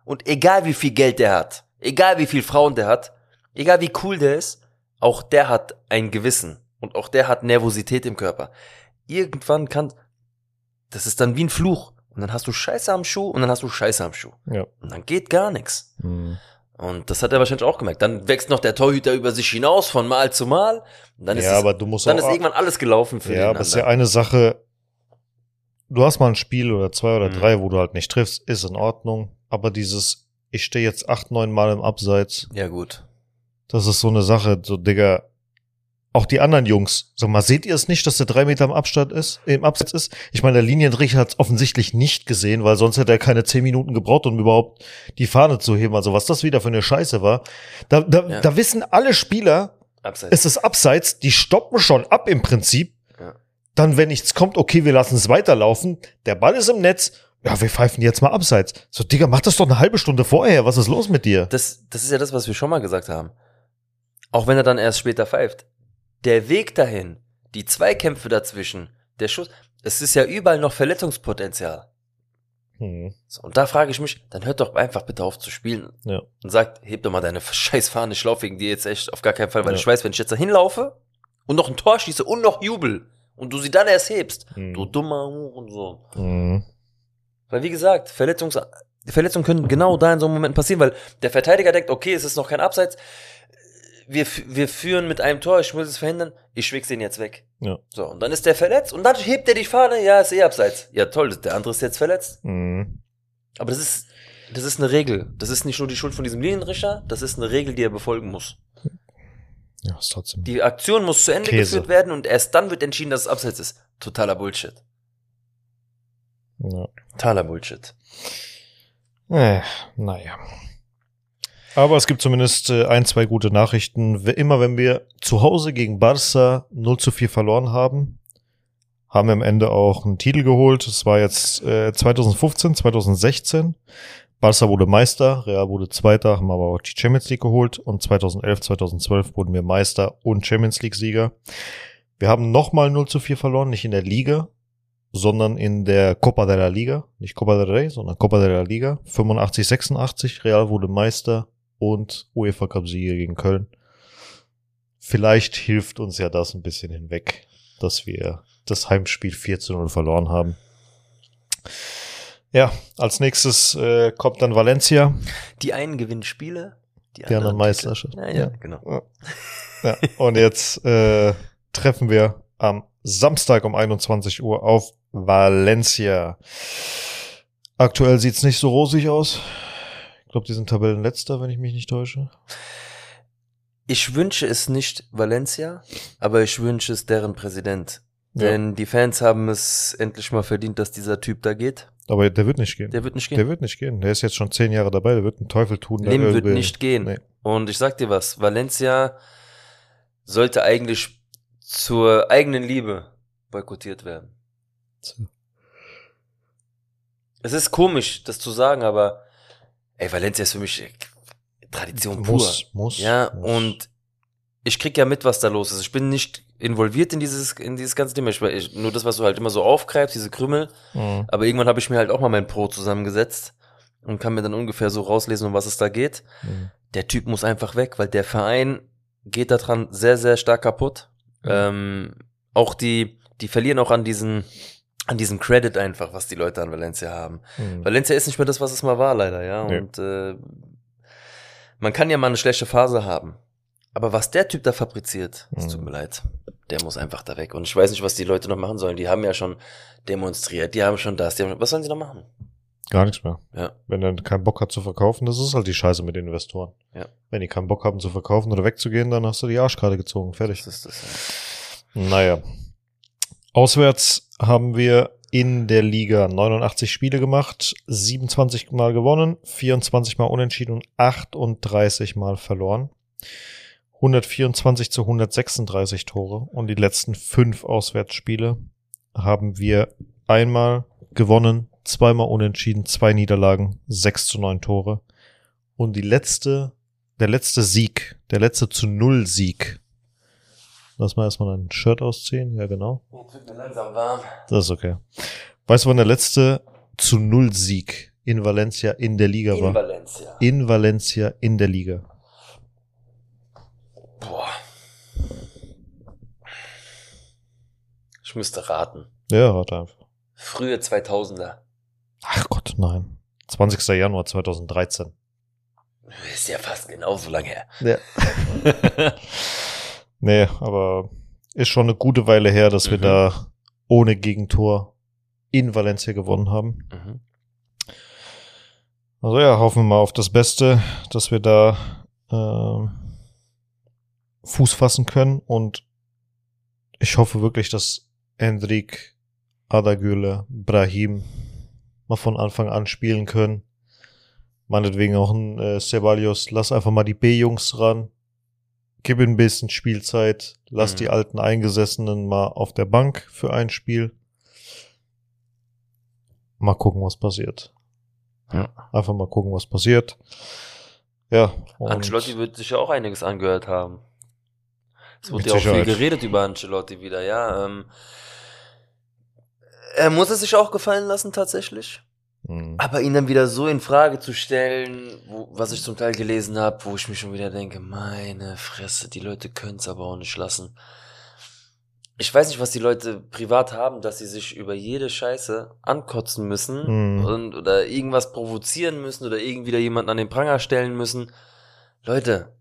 Und egal wie viel Geld der hat, egal wie viel Frauen der hat, egal wie cool der ist, auch der hat ein Gewissen. Und auch der hat Nervosität im Körper. Irgendwann kann, das ist dann wie ein Fluch. Und dann hast du Scheiße am Schuh und dann hast du Scheiße am Schuh. Ja. Und dann geht gar nichts. Mhm. Und das hat er wahrscheinlich auch gemerkt. Dann wächst noch der Torhüter über sich hinaus von Mal zu Mal. Und dann ist, ja, es, aber du musst dann auch, ist irgendwann alles gelaufen für den ja, aber es ist ja eine Sache, du hast mal ein Spiel oder zwei oder Mhm. drei, wo du halt nicht triffst, ist in Ordnung. Aber dieses, ich stehe jetzt acht, neun Mal im Abseits, Ja, gut. das ist so eine Sache, so Digga, auch die anderen Jungs, sag mal, seht ihr es nicht, dass der drei Meter im Abstand ist, im Abseits ist? Ich meine, der Linienrichter hat es offensichtlich nicht gesehen, weil sonst hätte er keine zehn Minuten gebraucht, um überhaupt die Fahne zu heben. Also was das wieder für eine Scheiße war. Da, da, Ja. da wissen alle Spieler, Abseits. es ist Abseits, die stoppen schon ab im Prinzip. Ja. Dann, wenn nichts kommt, okay, wir lassen es weiterlaufen. Der Ball ist im Netz. Ja, wir pfeifen jetzt mal Abseits. So, Digga, mach das doch eine halbe Stunde vorher. Was ist los mit dir? Das, das ist ja das, was wir schon mal gesagt haben. Auch wenn er dann erst später pfeift. Der Weg dahin, die Zweikämpfe dazwischen, der Schuss, es ist ja überall noch Verletzungspotenzial. Hm. So, und da frage ich mich, dann hört doch einfach bitte auf zu spielen. Ja. Und sagt, heb doch mal deine scheiß Fahne, ich laufe wegen dir jetzt echt auf gar keinen Fall, weil Ja. ich weiß, wenn ich jetzt da hinlaufe und noch ein Tor schieße und noch Jubel und du sie dann erst hebst, Hm. du dummer Hurensohn. Hm. Weil wie gesagt, Verletzungs Verletzungen können genau da in so einem Moment passieren, weil der Verteidiger denkt, okay, es ist noch kein Abseits, wir, wir führen mit einem Tor, ich muss es verhindern, ich schwich's den jetzt weg. Ja. So, und dann ist der verletzt und dann hebt er die Fahne, ja, ist eh Abseits. Ja toll, der andere ist jetzt verletzt. Hm. Aber das ist, das ist eine Regel. Das ist nicht nur die Schuld von diesem Linienrichter, das ist eine Regel, die er befolgen muss. Ja, ist trotzdem. Die Aktion muss zu Ende Käse. geführt werden und erst dann wird entschieden, dass es Abseits ist. Totaler Bullshit. Ja. Totaler Bullshit. Äh, naja. Aber es gibt zumindest äh, ein, zwei gute Nachrichten. W- Immer wenn wir zu Hause gegen Barca null zu vier verloren haben, haben wir am Ende auch einen Titel geholt. Es war jetzt äh, zwanzig fünfzehn, zwanzig sechzehn. Barca wurde Meister, Real wurde Zweiter, haben aber auch die Champions League geholt. Und zwanzig elf, zwanzig zwölf wurden wir Meister und Champions League Sieger. Wir haben nochmal null zu vier verloren, nicht in der Liga, sondern in der Copa de la Liga. Nicht Copa del Rey, sondern Copa de la Liga. fünfundachtzig, sechsundachtzig. Real wurde Meister und UEFA Cup Sieger gegen Köln. Vielleicht hilft uns ja das ein bisschen hinweg, dass wir das Heimspiel vier zu null verloren haben. Ja, als nächstes äh, kommt dann Valencia. Die einen gewinnen Spiele, die, Die anderen Titel. Meisterschaft. Ja, ja, Ja. genau. Ja, und jetzt äh, treffen wir am Samstag um einundzwanzig Uhr auf Valencia. Aktuell sieht's nicht so rosig aus. Ich glaube, die sind Tabellenletzter, wenn ich mich nicht täusche. Ich wünsche es nicht Valencia, aber ich wünsche es deren Präsident. Ja. Denn die Fans haben es endlich mal verdient, dass dieser Typ da geht. Aber der wird nicht gehen. Der wird nicht gehen. Der wird nicht gehen. Der ist jetzt schon zehn Jahre dabei. Der wird einen Teufel tun. da Lim wird irgendwie- nicht gehen. Nee. Und ich sag dir was, Valencia sollte eigentlich zur eigenen Liebe boykottiert werden. Es ist komisch, das zu sagen, aber ey, Valencia ist für mich Tradition pur. Muss, muss. Ja, muss. und ich krieg ja mit, was da los ist. Ich bin nicht involviert in dieses, in dieses ganze Thema. Ich, ich, nur das, was du halt immer so aufgreifst, diese Krümel. Mhm. Aber irgendwann habe ich mir halt auch mal mein Pro zusammengesetzt und kann mir dann ungefähr so rauslesen, um was es da geht. Mhm. Der Typ muss einfach weg, weil der Verein geht daran sehr, sehr stark kaputt. Mhm. Ähm, auch die, die verlieren auch an diesen, an diesem Credit einfach, was die Leute an Valencia haben. Mhm. Valencia ist nicht mehr das, was es mal war, leider, ja. Nee. Und äh, man kann ja mal eine schlechte Phase haben. Aber was der Typ da fabriziert, es tut Mhm. mir leid, der muss einfach da weg. Und ich weiß nicht, was die Leute noch machen sollen. Die haben ja schon demonstriert, die haben schon das, die haben, was sollen sie noch machen? Gar nichts mehr. Ja. Wenn er keinen Bock hat zu verkaufen, das ist halt die Scheiße mit den Investoren. Ja. Wenn die keinen Bock haben zu verkaufen oder wegzugehen, dann hast du die Arschkarte gezogen. Fertig. Das ist das. Ja. Naja. Auswärts haben wir in der Liga neunundachtzig Spiele gemacht, siebenundzwanzig Mal gewonnen, vierundzwanzig Mal unentschieden und achtunddreißig Mal verloren. hundertvierundzwanzig zu hundertsechsunddreißig Tore. Und die letzten fünf Auswärtsspiele haben wir einmal gewonnen, zweimal unentschieden, zwei Niederlagen, sechs zu neun Tore. Und die letzte, der letzte Sieg, der letzte zu null Sieg. Lass mal erstmal ein Shirt ausziehen. Ja, genau. Jetzt wird mir langsam warm. Das ist okay. Weißt du, wann der letzte zu null Sieg in Valencia in der Liga In war. Valencia. In Valencia in der Liga. Boah. Ich müsste raten. Ja, warte einfach. Frühe zweitausender. Ach Gott, nein. zwanzigster Januar zweitausenddreizehn. Ist ja fast genauso lange her. Ja. Nee, aber ist schon eine gute Weile her, dass wir Mhm. da ohne Gegentor in Valencia gewonnen haben. Mhm. Also ja, hoffen wir mal auf das Beste, dass wir da ähm, Fuß fassen können und ich hoffe wirklich, dass Endrick, Adagüle, Brahim mal von Anfang an spielen können. Meinetwegen auch ein äh, Ceballos, lass einfach mal die B-Jungs ran, gib ihnen ein bisschen Spielzeit, lass Mhm. die alten Eingesessenen mal auf der Bank für ein Spiel. Mal gucken, was passiert. Ja. Einfach mal gucken, was passiert. Ja. und- Ancelotti wird sich ja auch einiges angehört haben. Es wurde Mit ja auch viel Sicherheit. geredet über Ancelotti wieder, ja. Ähm, er muss es sich auch gefallen lassen, tatsächlich. Mhm. Aber ihn dann wieder so in Frage zu stellen, wo, was ich zum Teil gelesen habe, wo ich mir schon wieder denke, meine Fresse, die Leute können es aber auch nicht lassen. Ich weiß nicht, was die Leute privat haben, dass sie sich über jede Scheiße ankotzen müssen Mhm. und oder irgendwas provozieren müssen oder irgendwie da jemanden an den Pranger stellen müssen. Leute,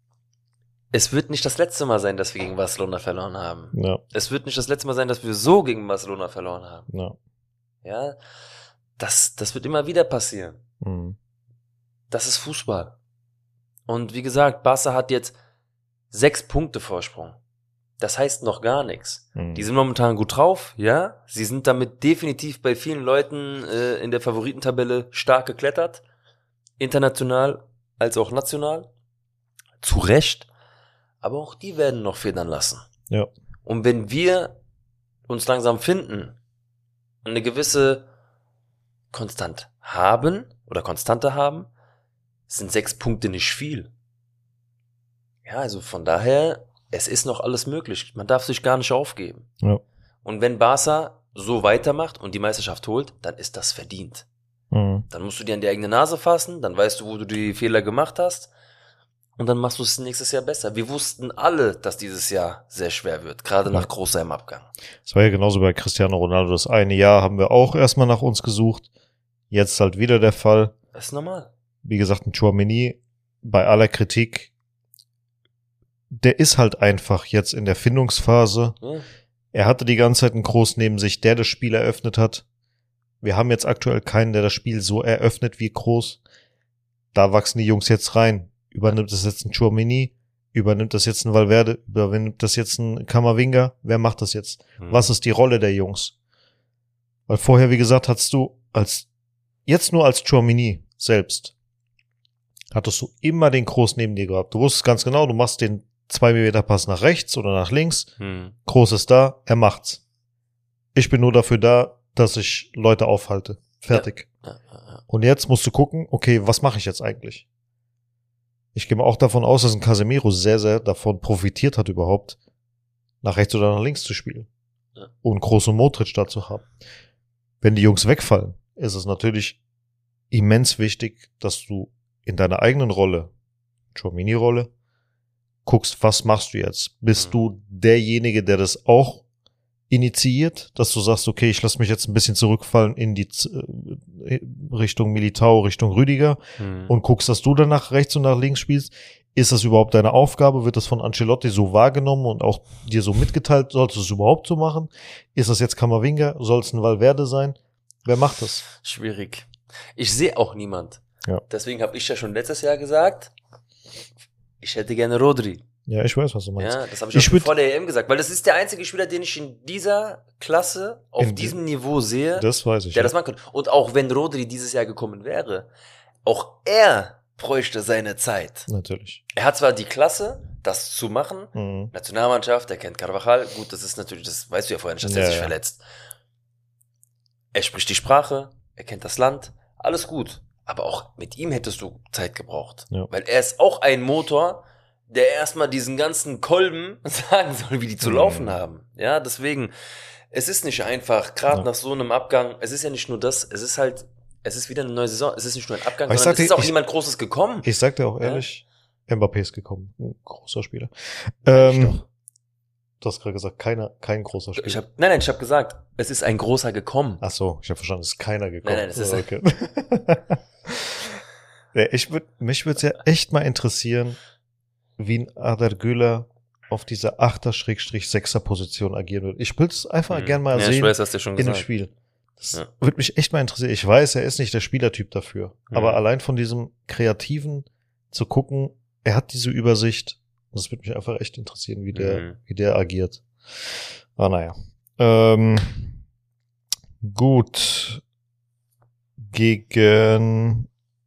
es wird nicht das letzte Mal sein, dass wir gegen Barcelona verloren haben. Ja, Es wird nicht das letzte Mal sein, dass wir so gegen Barcelona verloren haben. ja. Ja, das, das wird immer wieder passieren. Mhm. Das ist Fußball. Und wie gesagt, Barca hat jetzt sechs Punkte Vorsprung. Das heißt noch gar nichts. Mhm. Die sind momentan gut drauf, ja. Sie sind damit definitiv bei vielen Leuten äh, in der Favoritentabelle stark geklettert. International als auch national. Zu Recht. Aber auch die werden noch federn lassen. Ja. Und wenn wir uns langsam finden und eine gewisse Konstant haben oder Konstante haben, sind sechs Punkte nicht viel. Ja, also von daher, es ist noch alles möglich. Man darf sich gar nicht aufgeben. Ja. Und wenn Barca so weitermacht und die Meisterschaft holt, dann ist das verdient. Mhm. Dann musst du dir an die eigene Nase fassen, dann weißt du, wo du die Fehler gemacht hast und dann machst du es nächstes Jahr besser. Wir wussten alle, dass dieses Jahr sehr schwer wird, gerade nach Großheim Abgang. Das war ja genauso bei Cristiano Ronaldo. Das eine Jahr haben wir auch erstmal nach uns gesucht. Jetzt halt wieder der Fall. Das ist normal. Wie gesagt, ein Tchouaméni, bei aller Kritik, der ist halt einfach jetzt in der Findungsphase. Ja. Er hatte die ganze Zeit einen Groß neben sich, der das Spiel eröffnet hat. Wir haben jetzt aktuell keinen, der das Spiel so eröffnet wie Groß. Da wachsen die Jungs jetzt rein. Übernimmt das jetzt ein Tchouaméni? Übernimmt das jetzt ein Valverde? Übernimmt das jetzt ein Camavinga? Wer macht das jetzt? Hm. Was ist die Rolle der Jungs? Weil vorher, wie gesagt, hattest du als, jetzt nur als Tchouaméni selbst, hattest du immer den Groß neben dir gehabt. Du wusstest ganz genau, du machst den zwei Meter Pass nach rechts oder nach links. Hm. Groß ist da, er macht's. Ich bin nur dafür da, dass ich Leute aufhalte. Fertig. Ja, ja, ja. Und jetzt musst du gucken, okay, was mache ich jetzt eigentlich? Ich gehe mal auch davon aus, dass ein Casemiro sehr, sehr davon profitiert hat überhaupt, nach rechts oder nach links zu spielen. Ja. Und Kroos und Modric da zu haben. Wenn die Jungs wegfallen, ist es natürlich immens wichtig, dass du in deiner eigenen Rolle, Tchouaméni-Rolle, guckst, was machst du jetzt? Bist Mhm. du derjenige, der das auch initiiert, dass du sagst, okay, ich lasse mich jetzt ein bisschen zurückfallen in die Z- äh, Richtung Militao, Richtung Rüdiger Hm. und guckst, dass du dann nach rechts und nach links spielst? Ist das überhaupt deine Aufgabe? Wird das von Ancelotti so wahrgenommen und auch dir so mitgeteilt? Sollst du es überhaupt so machen? Ist das jetzt Camavinga? Soll es ein Valverde sein? Wer macht das? Schwierig. Ich sehe auch niemand. Ja. Deswegen habe ich ja schon letztes Jahr gesagt, ich hätte gerne Rodri. Ja, ich weiß, was du meinst. Ja, das habe ich, Ich auch schon würd- vor der E M gesagt, weil das ist der einzige Spieler, den ich in dieser Klasse, auf In die- diesem Niveau sehe, Das weiß ich. der ja. das machen könnte. Und auch wenn Rodri dieses Jahr gekommen wäre, auch er bräuchte seine Zeit. Natürlich. Er hat zwar die Klasse, das zu machen, Mhm. Nationalmannschaft, er kennt Carvajal, gut, das ist natürlich, das weißt du ja vorher nicht, dass er Ja, sich ja. verletzt. Er spricht die Sprache, er kennt das Land, alles gut. Aber auch mit ihm hättest du Zeit gebraucht. Ja. Weil er ist auch ein Motor, der erstmal diesen ganzen Kolben sagen soll, wie die zu Mhm. laufen haben. Ja, deswegen, es ist nicht einfach, gerade Ja. nach so einem Abgang, es ist ja nicht nur das, es ist halt, es ist wieder eine neue Saison. Es ist nicht nur ein Abgang, Aber ich sondern sag es dir, ist auch ich- niemand Großes gekommen. Ich sag dir auch Ja? ehrlich, Mbappé ist gekommen. Ein großer Spieler. Eigentlich Ähm, doch. du hast gerade gesagt, keiner, kein großer Spieler. Ich hab, nein, nein, ich habe gesagt, es ist ein großer gekommen. Ach so, ich habe verstanden, es ist keiner gekommen. Nein, nein, es ist- okay. Ja, ich würd, mich würde es ja echt mal interessieren, wie ein Arda Güler auf dieser Achter-Sechser-Position agieren wird. Ich will es einfach Hm. gern mal ja, sehen ich weiß, hast du schon in dem gesagt. Spiel. Das Ja. würde mich echt mal interessieren. Ich weiß, er ist nicht der Spielertyp dafür. Mhm. Aber allein von diesem Kreativen zu gucken, er hat diese Übersicht. Das würde mich einfach echt interessieren, wie der, Mhm. wie der agiert. Ah, naja. Ähm, gut. Gegen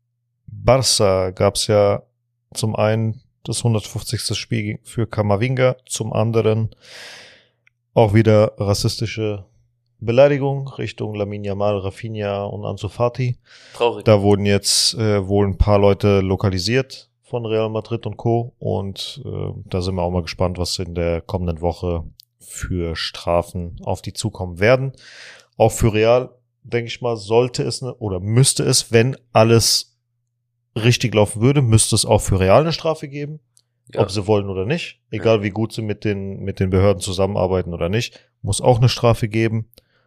Barca gab's ja zum einen das hundertfünfzigste Spiel für Camavinga, zum anderen auch wieder rassistische Beleidigung Richtung Lamine Yamal, Rafinha und Ansu Fati. Traurig. Da wurden jetzt äh, wohl ein paar Leute lokalisiert von Real Madrid und Co. Und äh, da sind wir auch mal gespannt, was in der kommenden Woche für Strafen auf die zukommen werden. Auch für Real, denke ich mal, sollte es ne, oder müsste es, wenn alles richtig laufen würde, müsste es auch für Real eine Strafe geben. Ja. Ob sie wollen oder nicht. Egal wie gut sie mit den, mit den Behörden zusammenarbeiten oder nicht, muss auch eine Strafe geben.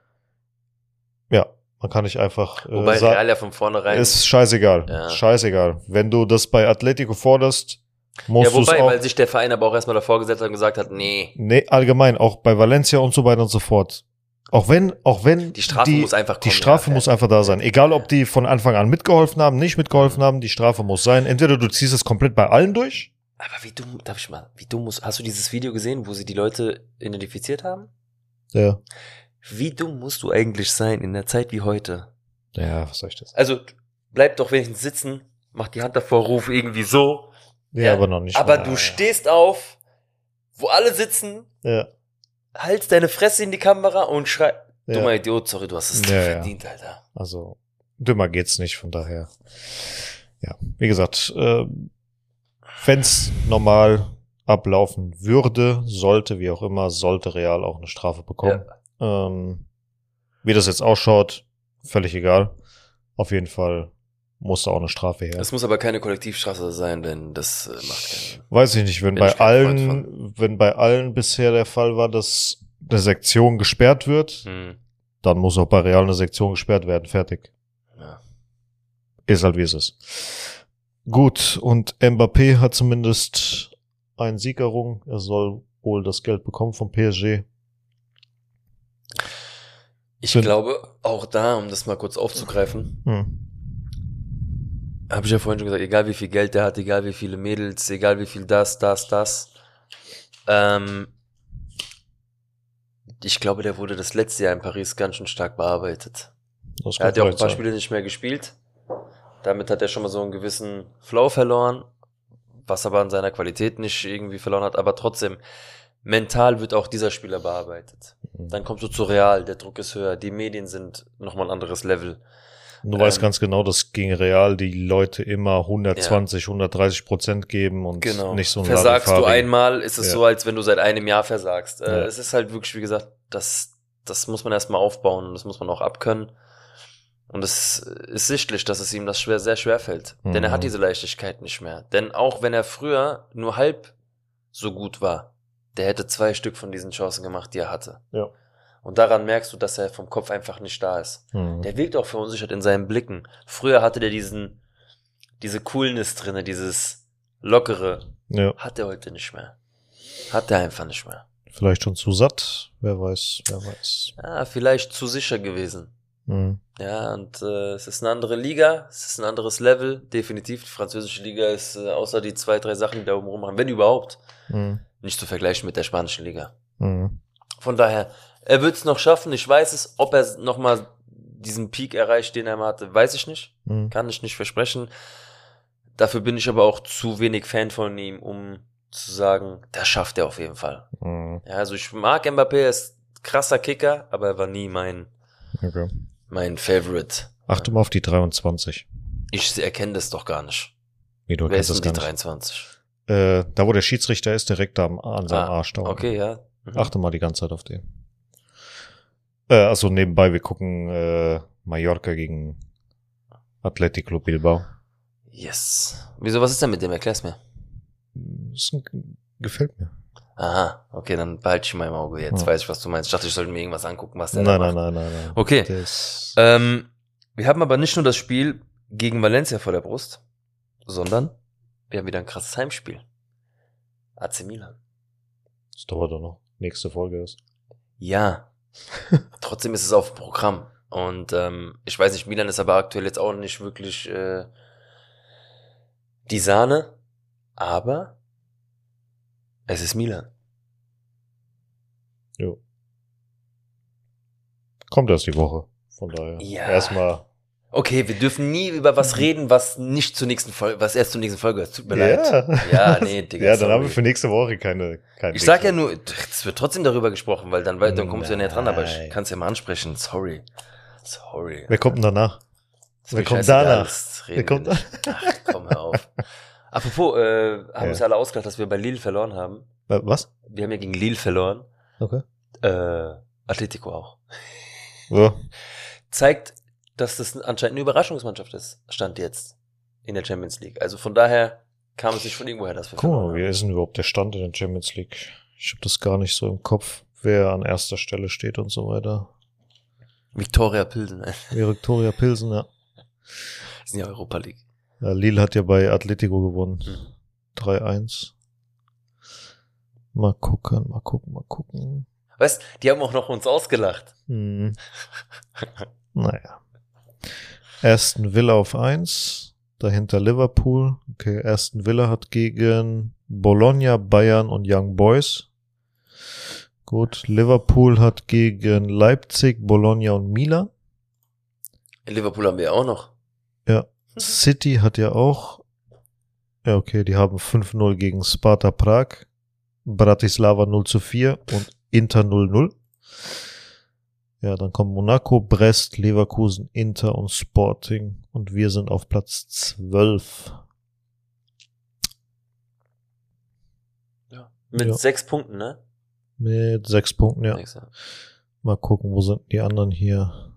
Ja, man kann nicht einfach Wobei äh, sagen, Real ja von vornherein. ist scheißegal. Ja. Scheißegal. Wenn du das bei Atletico forderst, musst ja, du es wobei, auch. weil sich der Verein aber auch erstmal davor gesetzt hat und gesagt hat, nee, Nee, allgemein, auch bei Valencia und so weiter und so fort. Auch wenn, auch wenn die Strafe muss einfach die kommen. Strafe ja, muss ja. einfach da sein. Egal, ob die von Anfang an mitgeholfen haben, nicht mitgeholfen haben, die Strafe muss sein. Entweder du ziehst es komplett bei allen durch. Aber wie dumm, darf ich mal, wie dumm muss, hast du dieses Video gesehen, wo sie die Leute identifiziert haben? Ja. Wie dumm musst du eigentlich sein in der Zeit wie heute? Ja, was soll ich das? Also, bleib doch wenigstens sitzen, mach die Hand davor, ruf irgendwie so. Ja, Ja, aber noch nicht. Aber mal. du stehst auf, wo alle sitzen, Ja. haltst deine Fresse in die Kamera und schrei. Ja. Dummer Idiot, sorry, du hast es Ja, ja. verdient, Alter. Also, dümmer geht's nicht, von daher. Ja, wie gesagt, äh, wenn's normal ablaufen würde, sollte, wie auch immer, sollte Real auch eine Strafe bekommen. Ähm, wie das jetzt ausschaut, völlig egal. Auf jeden Fall muss da auch eine Strafe her. Es muss aber keine Kollektivstrafe sein, denn das äh, macht keinen Sinn. Weiß ich nicht, wenn Bin bei ich kein Freund allen, wenn bei allen bisher der Fall war, dass eine Sektion gesperrt wird, Hm. dann muss auch bei Real eine Sektion gesperrt werden. Fertig. Ja. Ist halt wie es ist. Gut, und Mbappé hat zumindest eine Siegerung. Er soll wohl das Geld bekommen vom P S G. Ich Sind- glaube, auch da, um das mal kurz aufzugreifen, Hm. habe ich ja vorhin schon gesagt, egal wie viel Geld der hat, egal wie viele Mädels, egal wie viel das, das, das. Ähm, ich glaube, der wurde das letzte Jahr in Paris ganz schön stark bearbeitet. Das Er kann hat ja auch ein korrekt paar sein. Spiele nicht mehr gespielt. Damit hat er schon mal so einen gewissen Flow verloren, was aber an seiner Qualität nicht irgendwie verloren hat. Aber trotzdem, mental wird auch dieser Spieler bearbeitet. Mhm. Dann kommst du zu Real, der Druck ist höher, die Medien sind nochmal ein anderes Level. Du weißt ähm, ganz genau, dass gegen Real die Leute immer hundertzwanzig, hundertdreißig Prozent geben und Genau. nicht so ein Versagst du Larifari. einmal, ist es Ja. so, als wenn du seit einem Jahr versagst. Äh, Ja. Es ist halt wirklich, wie gesagt, das, das muss man erstmal aufbauen und das muss man auch abkönnen. Und es ist sichtlich, dass es ihm das schwer, sehr schwer fällt. Mhm. Denn er hat diese Leichtigkeit nicht mehr. Denn auch wenn er früher nur halb so gut war, der hätte zwei Stück von diesen Chancen gemacht, die er hatte. Ja. Und daran merkst du, dass er vom Kopf einfach nicht da ist. Mhm. Der wirkt auch verunsichert in seinen Blicken. Früher hatte der diesen, diese Coolness drinne, dieses Lockere. Ja, Hat er heute nicht mehr. Hat er einfach nicht mehr. vielleicht schon zu satt. Wer weiß, wer weiß. Ja, vielleicht zu sicher gewesen. Mhm. Ja, und äh, es ist eine andere Liga, es ist ein anderes Level, definitiv. Die französische Liga ist, äh, außer die zwei, drei Sachen, die da oben rummachen, wenn überhaupt, Mhm. nicht zu vergleichen mit der spanischen Liga. Mhm. Von daher, er wird es noch schaffen, ich weiß es, ob er nochmal diesen Peak erreicht, den er mal hatte, weiß ich nicht, Mhm. kann ich nicht versprechen. Dafür bin ich aber auch zu wenig Fan von ihm, um zu sagen, das schafft er auf jeden Fall. Mhm. Ja, also ich mag Mbappé, er ist krasser Kicker, aber er war nie mein, Okay. mein Favorite. Achte mal auf die dreiundzwanzig. Ich erkenne das doch gar nicht. Wie, du Wer erkennst ist das denn gar die nicht. dreiundzwanzig? Äh, da, wo der Schiedsrichter ist, direkt am, an seinem Ah, Arsch da. unten. Okay, ja. Mhm. Achte mal die ganze Zeit auf den. Äh, also nebenbei, wir gucken äh, Mallorca gegen Atletico Bilbao. Yes. Wieso, was ist denn mit dem? Erklär's mir. Das gefällt mir. Aha, okay, dann behalte ich mal im Auge. Jetzt Ja. weiß ich, was du meinst. Ich dachte, ich sollte mir irgendwas angucken, was der Nein, da nein, macht. nein, nein, nein. Okay. Das, Ähm, wir haben aber nicht nur das Spiel gegen Valencia vor der Brust, sondern wir haben wieder ein krasses Heimspiel. A C Milan. das dauert doch noch. Nächste Folge ist. Ja. Trotzdem ist es auf dem Programm. Und ähm, ich weiß nicht, Milan ist aber aktuell jetzt auch nicht wirklich äh, die Sahne, aber es ist Milan. Jo. Kommt erst die Woche. Von daher. Ja. Erstmal. Okay, wir dürfen nie über was reden, was nicht zur nächsten Folge, was erst zur nächsten Folge ist. Tut mir leid. Ja. Ja, nee, Digga. Ja, dann sorry. haben wir für nächste Woche keine. keine Ich sag ja nur, es wird trotzdem darüber gesprochen, weil dann, dann kommst du ja näher dran, aber ich Nein. kann es ja mal ansprechen. Sorry. Sorry. Wer kommt denn danach? Ist wer mir kommt scheißegal, danach? das reden Wer kommt wir nicht. Ach, komm, hör auf. Apropos, äh, haben Ja. uns alle ausgedacht, dass wir bei Lille verloren haben. Äh, Was? Wir haben ja gegen Lille verloren. Okay. Äh, Atletico auch. Ja. Zeigt, dass das anscheinend eine Überraschungsmannschaft ist, stand jetzt in der Champions League. Also von daher kam es nicht von irgendwoher, dass wir Guck mal, verloren wie haben. ist denn überhaupt der Stand in der Champions League? Ich habe das gar nicht so im Kopf, wer an erster Stelle steht und so weiter. Viktoria Pilsen, ne? Viktoria Pilsen, ja. Das sind ja Europa League. ja. Lille hat ja bei Atletico gewonnen. Mhm. drei eins. Mal gucken, mal gucken, mal gucken. Weißt, die haben auch noch uns ausgelacht. Hm. Naja. Aston Villa auf eins. Dahinter Liverpool. Okay, Aston Villa hat gegen Bologna, Bayern und Young Boys. Gut, Liverpool hat gegen Leipzig, Bologna und Milan. In Liverpool haben wir auch noch. Ja, City hat ja auch, ja okay, die haben fünf null gegen Sparta Prag, Bratislava null zu vier und Inter null null. Ja, dann kommen Monaco, Brest, Leverkusen, Inter und Sporting und wir sind auf Platz zwölf. Ja. Mit Ja. sechs Punkten, ne? Mit sechs Punkten, ja. Sechs, ja. Mal gucken, wo sind die anderen hier?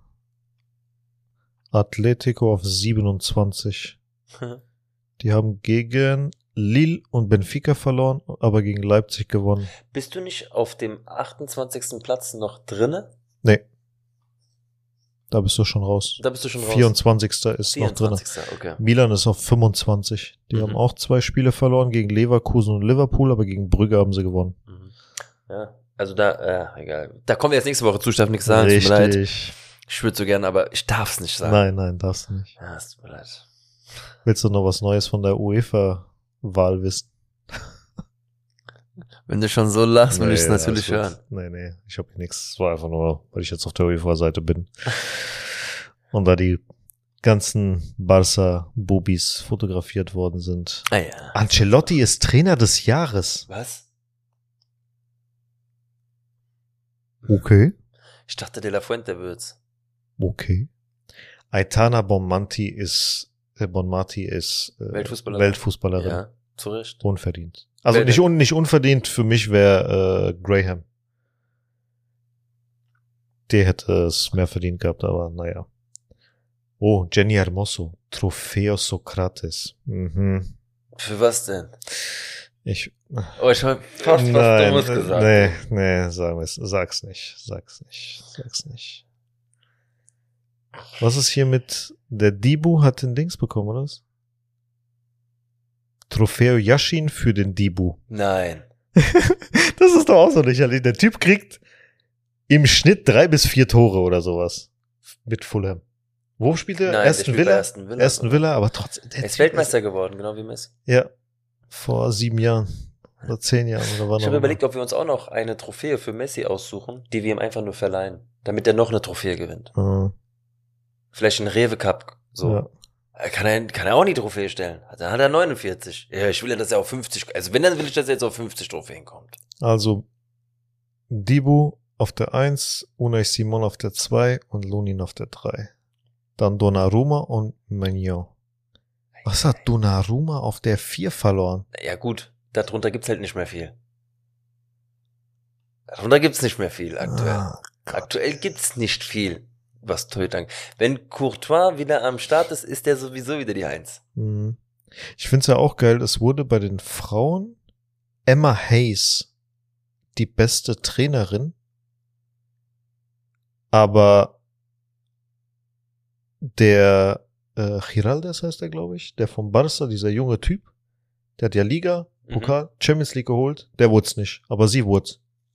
Atletico auf siebenundzwanzig. Die haben gegen Lille und Benfica verloren, aber gegen Leipzig gewonnen. Bist du nicht auf dem achtundzwanzigsten Platz noch drinne? Nee. Da bist du schon raus. Da bist du schon raus. vierundzwanzigster ist noch drin. vierundzwanzigsten Okay. Milan ist auf fünfundzwanzig. Die Mhm. haben auch zwei Spiele verloren gegen Leverkusen und Liverpool, aber gegen Brügge haben sie gewonnen. Mhm. Ja, also da, äh, egal. Da kommen wir jetzt nächste Woche zu, ich darf nichts sagen, es tut mir leid. Richtig. Ich würde so gerne, aber ich darf es nicht sagen. Nein, nein, darfst du nicht. Ja, es tut mir leid. Willst du noch was Neues von der UEFA-Wahl wissen? Wenn du schon so lachst, will Nee, ich es natürlich alles hören. gut. Nee, nee, ich habe nichts. Es war einfach nur, weil ich jetzt auf der UEFA-Seite bin. Und da die ganzen Barca-Bubis fotografiert worden sind. Ah ja. Ancelotti ist Trainer des Jahres. Was? Okay. Ich dachte, De La Fuente wird's. Okay. Aitana Bonmati ist, äh, Bonmati ist äh, Weltfußballerin. Weltfußballerin. Ja, zu Recht. Unverdient. Also Wer nicht, denn? un, nicht unverdient, für mich wäre äh, Graham. Der hätte es mehr verdient gehabt, aber naja. Oh, Jenny Hermoso. Trofeo Sokrates. Mhm. Für was denn? Ich. Oh, ich hab fast was Nein, Dummes gesagt. nee, nee, sag, es- sag's nicht. Sag's nicht. Sag's nicht. Was ist hier mit der Dibu hat den Dings bekommen, oder was? Trofeo Yashin für den Dibu. Nein. Das ist doch auch so lächerlich. Der Typ kriegt im Schnitt drei bis vier Tore oder sowas. Mit Fulham. Wo spielt er? Nein, der Aston spielt bei Villa? Aston Villa. Aston Villa, aber trotzdem. Er ist Weltmeister geworden, genau wie Messi. Ja. Vor sieben Jahren. Oder zehn Jahren. Oder wann Ich auch habe immer. überlegt, ob wir uns auch noch eine Trophäe für Messi aussuchen, die wir ihm einfach nur verleihen, damit er noch eine Trophäe gewinnt. Ah, Vielleicht einen Rewe Cup. So. ja. Er Kann er, kann er auch nie Trophäe stellen. Dann hat er neunundvierzig. Ja, ich will ja, dass er auf fünfzig, also wenn, dann will ich, dass er jetzt auf fünfzig Trophäen kommt. Also Dibu auf der eins, Unai Simon auf der zwei und Lunin auf der drei. Dann Donnarumma und Magnon. Was hat Donnarumma auf der vier verloren? Ja gut, darunter gibt's halt nicht mehr viel. Darunter gibt's nicht mehr viel aktuell. Ah, Gott. Aktuell gibt's nicht viel. was Torhüter angeht. Wenn Courtois wieder am Start ist, ist der sowieso wieder die Eins. Mhm. Ich finde es ja auch geil, es wurde bei den Frauen Emma Hayes die beste Trainerin, aber der äh, Giraldes heißt der, glaube ich, der vom Barca, dieser junge Typ, der hat ja Liga, Pokal, mhm. Champions League geholt, der wurde es nicht, aber sie wurde.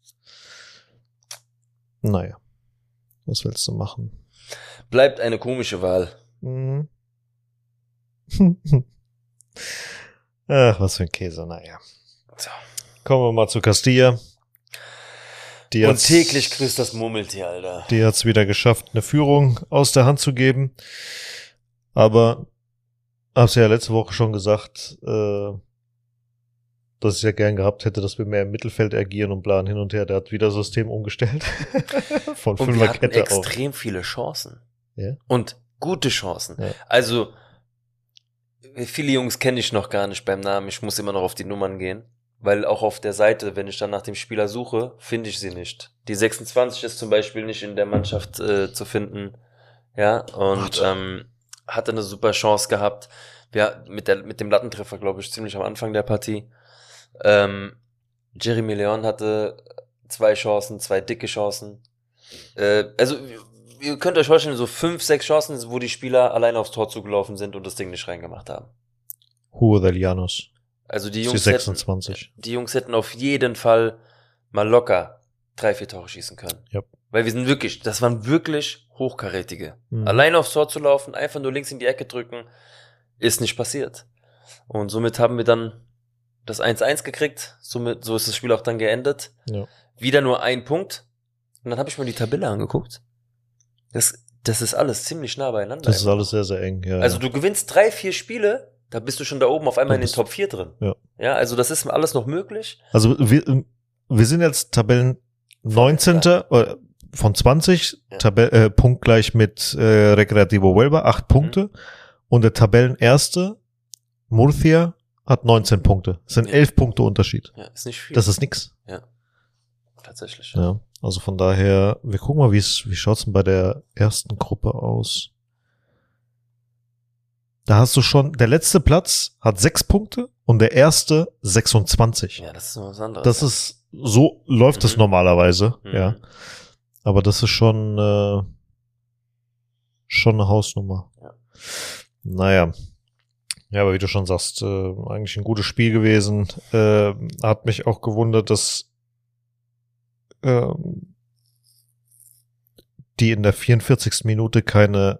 Naja, was willst du machen? Bleibt eine komische Wahl. Mhm. Ach, was für ein Käse, naja. So. Kommen wir mal zu Castilla. Die Und täglich grüßt das Murmeltier, Alter. Die hat es wieder geschafft, eine Führung aus der Hand zu geben. Aber hab's ja letzte Woche schon gesagt, äh, dass ich ja gern gehabt hätte, dass wir mehr im Mittelfeld agieren und planen hin und her. Der hat wieder das System umgestellt. Von und wir hatten Kette auf. extrem viele Chancen. Ja? Und gute Chancen. Ja. Also, viele Jungs kenne ich noch gar nicht beim Namen. Ich muss immer noch auf die Nummern gehen. Weil auch auf der Seite, wenn ich dann nach dem Spieler suche, finde ich sie nicht. Die sechsundzwanzig ist zum Beispiel nicht in der Mannschaft äh, zu finden. Ja, und ähm, hatte eine super Chance gehabt. Ja, mit, der, mit dem Lattentreffer, glaube ich, ziemlich am Anfang der Partie. Ähm, Jeremy Leon hatte zwei Chancen, zwei dicke Chancen. Äh, also, ihr könnt euch vorstellen, so fünf, sechs Chancen, wo die Spieler allein aufs Tor zugelaufen sind und das Ding nicht reingemacht haben. Hugo de Llanos. Also die Jungs, sechsundzwanzig. Hätten, die Jungs hätten auf jeden Fall mal locker drei, vier Tore schießen können. Yep. Weil wir sind wirklich, das waren wirklich Hochkarätige. Mhm. Allein aufs Tor zu laufen, einfach nur links in die Ecke drücken, ist nicht passiert. Und somit haben wir dann das eins eins gekriegt. Somit, so ist das Spiel auch dann geendet. Ja. Wieder nur ein Punkt. Und dann habe ich mir die Tabelle angeguckt. Das, das ist alles ziemlich nah beieinander. Das ist alles sehr, sehr eng. Ja, also ja. du gewinnst drei, vier Spiele, da bist du schon da oben auf einmal in den Top vier drin. Ja. Ja, also das ist alles noch möglich. Also wir, wir sind jetzt Tabellen neunzehnter Äh, von zwanzig, ja. Tabell, äh, punktgleich mit äh, Recreativo Huelva, acht Punkte. Mhm. Und der Tabellenerste, Murcia, hat neunzehn Punkte. Das sind ja. elf Punkte Unterschied. Ja, ist nicht viel. Das ist nix. Ja, tatsächlich. Ja, ja also von daher, wir gucken mal, wie es, wie schaut's denn bei der ersten Gruppe aus? Da hast du schon, der letzte Platz hat sechs Punkte und der erste sechsundzwanzig. Ja, das ist noch was anderes. Das ja. ist, so läuft es mhm. normalerweise, mhm. ja. Aber das ist schon, äh, schon eine Hausnummer. Ja. Naja. Ja, aber wie du schon sagst, äh, eigentlich ein gutes Spiel gewesen. Äh, hat mich auch gewundert, dass äh, die in der vierundvierzigsten Minute keine,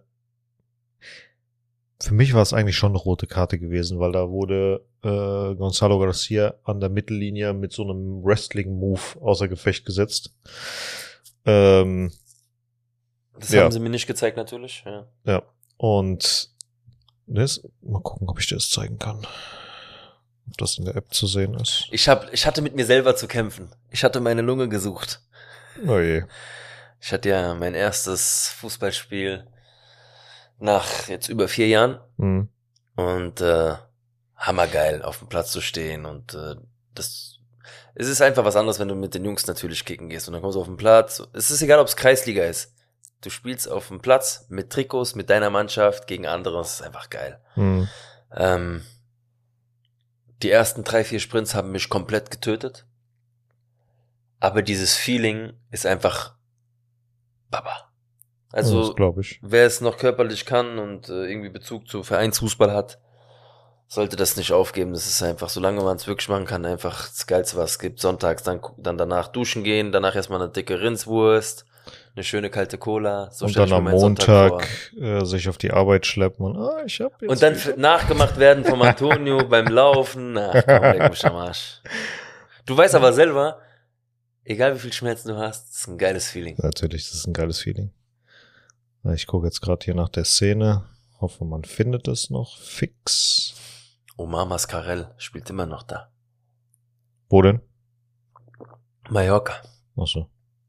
für mich war es eigentlich schon eine rote Karte gewesen, weil da wurde äh, Gonzalo Garcia an der Mittellinie mit so einem Wrestling-Move außer Gefecht gesetzt. Ähm, das ja. haben sie mir nicht gezeigt, natürlich. Ja, ja. Und das, mal gucken, ob ich dir das zeigen kann. Ob das in der App zu sehen ist. Ich, hab, ich hatte mit mir selber zu kämpfen. Ich hatte meine Lunge gesucht. Oh je. Ich hatte ja mein erstes Fußballspiel nach jetzt über vier Jahren. Mhm. Und äh, hammergeil, auf dem Platz zu stehen. Und äh, das es ist einfach was anderes, wenn du mit den Jungs natürlich kicken gehst. Und dann kommst du auf den Platz. Es ist egal, ob es Kreisliga ist. Du spielst auf dem Platz mit Trikots, mit deiner Mannschaft gegen andere. Das ist einfach geil. Mhm. Ähm, die ersten drei, vier Sprints haben mich komplett getötet. Aber dieses Feeling ist einfach Baba. Also, glaube ich. Wer es noch körperlich kann und äh, irgendwie Bezug zu Vereinsfußball hat, sollte das nicht aufgeben. Das ist einfach, solange man es wirklich machen kann, einfach das Geilste, was es gibt. Sonntags dann, dann danach duschen gehen, danach erstmal eine dicke Rindswurst, eine schöne kalte Cola. So und dann am Montag äh, sich auf die Arbeit schleppen und ah, ich hab jetzt und dann wieder. nachgemacht werden vom Antonio beim Laufen. Ach komm, leck mich am Arsch. Du weißt aber selber, egal wie viel Schmerzen du hast, das ist ein geiles Feeling. Natürlich, das ist ein geiles Feeling. Ich gucke jetzt gerade hier nach der Szene. Hoffe, man findet es noch fix. Omar Mascarell spielt immer noch da. Wo denn? Mallorca. Ach so.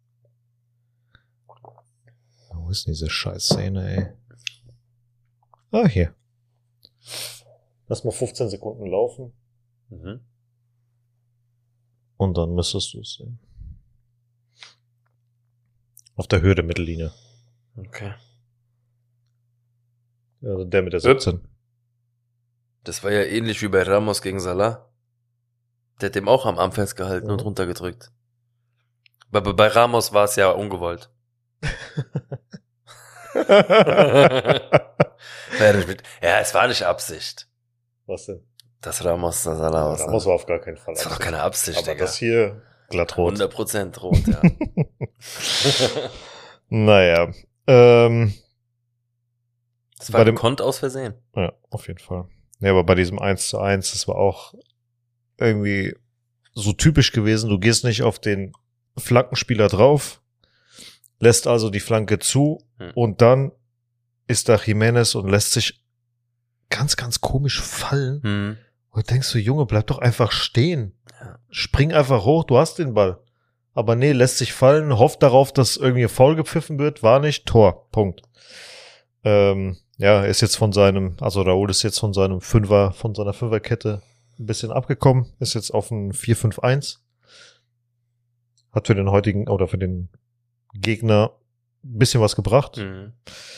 Wo ist denn diese scheiß Szene, ey? Ah, hier. Lass mal fünfzehn Sekunden laufen. Mhm. Und dann müsstest du es sehen. Auf der Höhe der Mittellinie. Okay. Ja, der mit der siebzehn. Das war ja ähnlich wie bei Ramos gegen Salah. Der hat dem auch am Arm festgehalten Mhm. und runtergedrückt. Bei, bei Ramos war es ja ungewollt. Ja, es war nicht Absicht, Was denn? dass Ramos da Salah aus. Ramos war auf gar keinen Fall. Das war doch Absicht. keine Absicht, Aber Digga. das hier glatt rot. hundert Prozent rot, ja. Naja. Ähm, Das war Bei dem- gekonnt aus Versehen. ja, auf jeden Fall. Ja, aber bei diesem eins zu eins, das war auch irgendwie so typisch gewesen. Du gehst nicht auf den Flankenspieler drauf, lässt also die Flanke zu Hm. und dann ist da Jimenez und lässt sich ganz, ganz komisch fallen. Hm. Und denkst du, Junge, bleib doch einfach stehen. Ja. Spring einfach hoch, du hast den Ball. Aber nee, lässt sich fallen, hofft darauf, dass irgendwie Foul gepfiffen wird, war nicht, Tor, Punkt. Ähm, ja, er ist jetzt von seinem, also Raúl ist jetzt von seinem Fünfer, von seiner Fünferkette ein bisschen abgekommen, ist jetzt auf ein vier fünf eins. Hat für den heutigen, oder für den Gegner ein bisschen was gebracht. Hm.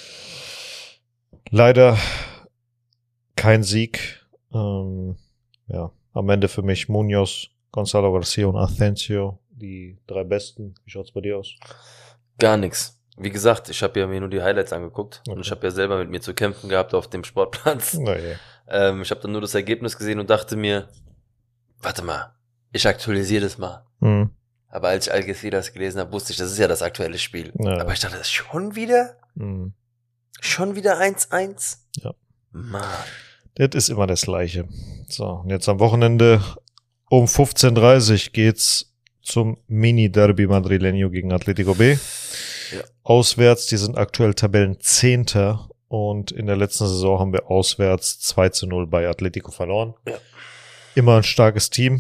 Leider kein Sieg. Ähm, ja, am Ende für mich Munoz, Gonzalo Garcia und Asensio, die drei besten. Wie schaut's bei dir aus? Gar nichts. Wie gesagt, ich habe ja mir nur die Highlights angeguckt Okay. und ich habe ja selber mit mir zu kämpfen gehabt auf dem Sportplatz. Naja. Ähm, ich habe dann nur das Ergebnis gesehen und dachte mir, warte mal, ich aktualisiere das mal. Hm. Aber als ich Algeciras gelesen habe, wusste ich, das ist ja das aktuelle Spiel. Ja. Aber ich dachte, das ist schon wieder? Hm. Schon wieder eins eins? Ja. Mann. Das ist immer das Gleiche. So, und jetzt am Wochenende um fünfzehn Uhr dreißig geht's zum Mini-Derby Madrileño gegen Atletico B. Ja. Auswärts, die sind aktuell Tabellenzehnter und in der letzten Saison haben wir auswärts zwei zu null bei Atletico verloren. Ja. Immer ein starkes Team.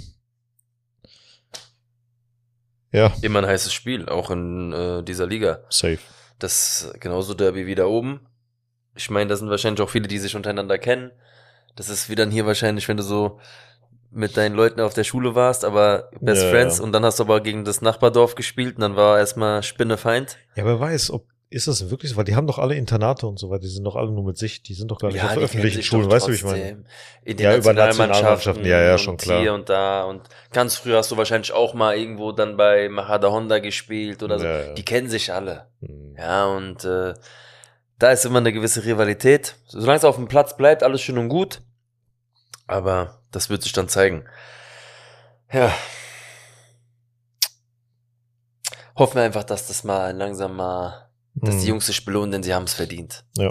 Ja, Immer ein heißes Spiel, auch in äh, dieser Liga. safe. Das ist genauso Derby wie da oben. Ich meine, da sind wahrscheinlich auch viele, die sich untereinander kennen. Das ist wie dann hier wahrscheinlich, wenn du so mit deinen Leuten auf der Schule warst, aber Best Ja, Friends ja. und dann hast du aber gegen das Nachbardorf gespielt und dann war erstmal Spinnefeind. Ja, wer weiß, ob ist das wirklich so, weil die haben doch alle Internate und so weiter, die sind doch alle nur mit sich, die sind doch gar nicht auf die öffentlichen kennen sich Schulen, doch weißt du, wie ich meine? trotzdem. In den Ja, über Nationalmannschaften Nationalmannschaften, ja, ja, schon und klar. hier und da und ganz früher hast du wahrscheinlich auch mal irgendwo dann bei Mahada Honda gespielt oder so. Ja, ja. Die kennen sich alle. Hm. Ja, und äh, da ist immer eine gewisse Rivalität. Solange es auf dem Platz bleibt, alles schön und gut. Aber das wird sich dann zeigen. Ja. Hoffen wir einfach, dass das mal langsam mal, dass die Hm. Jungs sich belohnen, denn sie haben es verdient. Ja.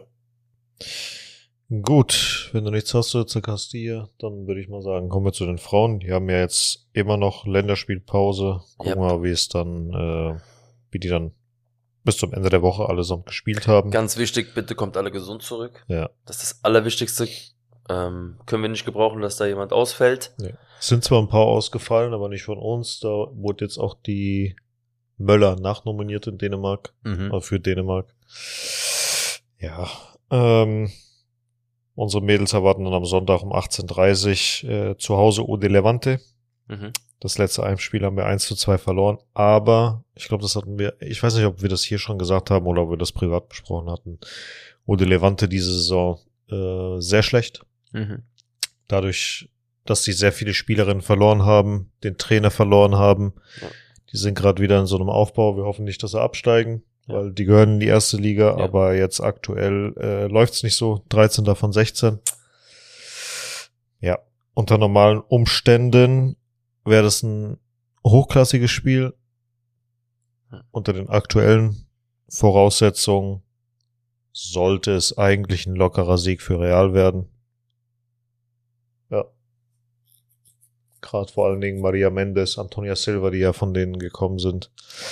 Gut, wenn du nichts hast zu zur Castilla, dann würde ich mal sagen, kommen wir zu den Frauen. Die haben ja jetzt immer noch Länderspielpause. Gucken Yep. wir mal, wie es dann, äh, wie die dann bis zum Ende der Woche allesamt gespielt haben. Ganz wichtig, bitte kommt alle gesund zurück. Ja. Das ist das Allerwichtigste. Ähm, können wir nicht gebrauchen, dass da jemand ausfällt. Es sind zwar ein paar ausgefallen, aber nicht von uns. Da wurde jetzt auch die Möller nachnominiert in Dänemark. Mhm. Äh, für Dänemark. Ja. Ähm, unsere Mädels erwarten dann am Sonntag um achtzehn Uhr dreißig äh, zu Hause O de Levante. Mhm. Das letzte Heimspiel haben wir eins zu zwei verloren, aber ich glaube, das hatten wir, ich weiß nicht, ob wir das hier schon gesagt haben oder ob wir das privat besprochen hatten. O de Levante diese Saison äh, sehr schlecht. Mhm. Dadurch, dass sie sehr viele Spielerinnen verloren haben, den Trainer verloren haben. Ja. Die sind gerade wieder in so einem Aufbau. Wir hoffen nicht, dass sie absteigen, Ja. weil die gehören in die erste Liga, Ja. aber jetzt aktuell äh, läuft's nicht so. dreizehnter von sechzehn. Ja, unter normalen Umständen wäre das ein hochklassiges Spiel. Hm. Unter den aktuellen Voraussetzungen sollte es eigentlich ein lockerer Sieg für Real werden. Ja. Gerade vor allen Dingen Maria Mendes, Antonia Silva, die ja von denen gekommen sind.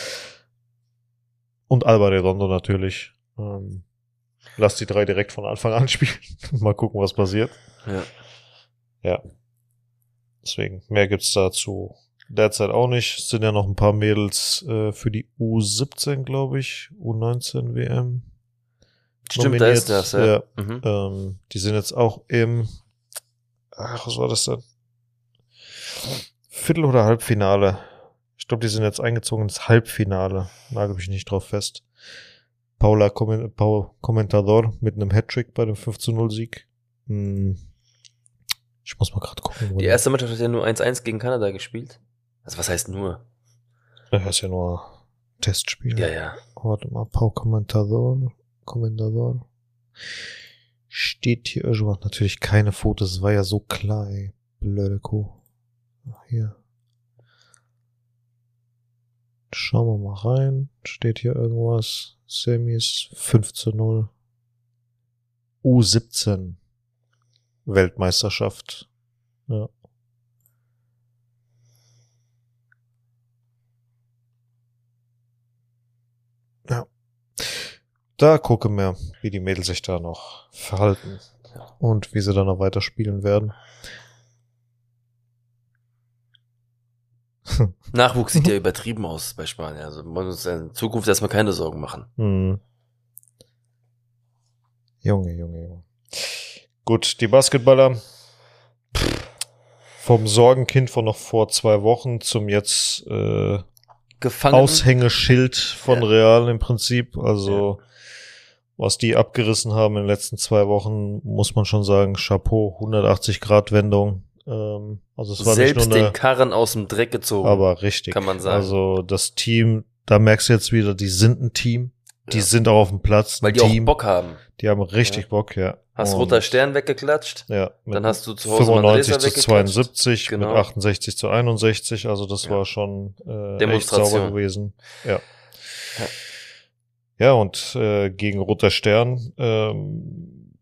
Und Alba Redondo natürlich. Ähm, lass die drei direkt von Anfang an spielen. Mal gucken, was passiert. Ja. Ja. Deswegen, mehr gibt's dazu derzeit auch nicht. Es sind ja noch ein paar Mädels äh, für die U siebzehn, glaube ich. U neunzehn W M. Stimmt, da ist das, ja. Ja. Mhm. Ähm, die sind jetzt auch im, ach, was war das denn? Viertel- oder Halbfinale. Ich glaube, die sind jetzt eingezogen ins Halbfinale. Nagel mich nicht drauf fest. Paula Kommen- Paul Comentador mit einem Hattrick bei dem fünf zu null Sieg. Hm. Ich muss mal gerade gucken. wo Die der- erste Mannschaft hat ja nur eins eins gegen Kanada gespielt. Also was heißt nur? Das ist ja nur Testspiel. Ja, ja. Warte mal, Paul Comentador. Comentador. Steht hier irgendwas? Natürlich keine Fotos. Es war ja so klar, ey. Blöde Kuh. Hier. Schauen wir mal rein. Steht hier irgendwas? Semis fünf zu null. U siebzehn. Weltmeisterschaft. Ja. Ja. Da gucken wir, wie die Mädels sich da noch verhalten. Und wie sie dann noch weiterspielen werden. Nachwuchs sieht ja übertrieben aus bei Spanien. Also man muss in Zukunft erstmal keine Sorgen machen. Hm. Junge, Junge, Junge. Gut, die Basketballer. Vom Sorgenkind von noch vor zwei Wochen zum jetzt äh, Gefangen. Aushängeschild von Ja. Real im Prinzip. Also was die abgerissen haben in den letzten zwei Wochen, muss man schon sagen, Chapeau, hundertachtzig Grad Wendung. Ähm, also es war Selbst nicht nur eine, den Karren aus dem Dreck gezogen. aber richtig. kann man sagen. Also das Team, da merkst du jetzt wieder, die sind ein Team. Die Ja. sind auch auf dem Platz. Weil ein die Team. auch Bock haben. Die haben richtig Ja. Bock, ja. Hast Und- roter Stern weggeklatscht. Ja. mit Dann hast du zu Hause fünfundneunzig Manresa zu weggeklatscht. zweiundsiebzig, Genau. mit achtundsechzig zu einundsechzig. Also das Ja. war schon äh, echt Demonstration. sauber gewesen. Ja. Ja. Ja, und äh, gegen Roter Stern, ähm,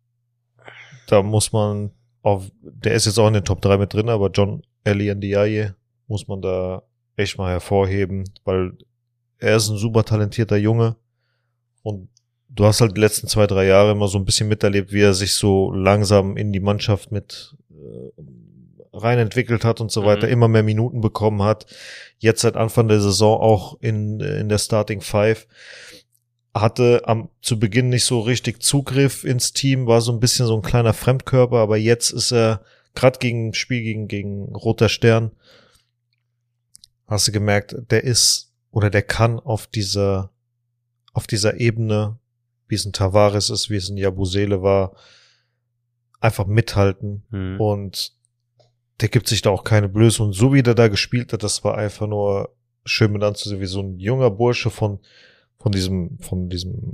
da muss man auf, der ist jetzt auch in den Top drei mit drin, aber John Eli Ndiaye muss man da echt mal hervorheben, weil er ist ein super talentierter Junge und du hast halt die letzten zwei, drei Jahre immer so ein bisschen miterlebt, wie er sich so langsam in die Mannschaft mit äh, rein entwickelt hat und so weiter, Mhm. immer mehr Minuten bekommen hat. Jetzt seit Anfang der Saison auch in, in der Starting Five. Hatte am zu Beginn nicht so richtig Zugriff ins Team, war so ein bisschen so ein kleiner Fremdkörper, aber jetzt ist er gerade gegen Spiel gegen, gegen Roter Stern, hast du gemerkt, der ist oder der kann auf dieser auf dieser Ebene, wie es ein Tavares ist, wie es ein Jabusele war, einfach mithalten. Mhm. Und der gibt sich da auch keine Blöße. Und so wie der da gespielt hat, das war einfach nur schön mit anzusehen, wie so ein junger Bursche von, von diesem, von diesem,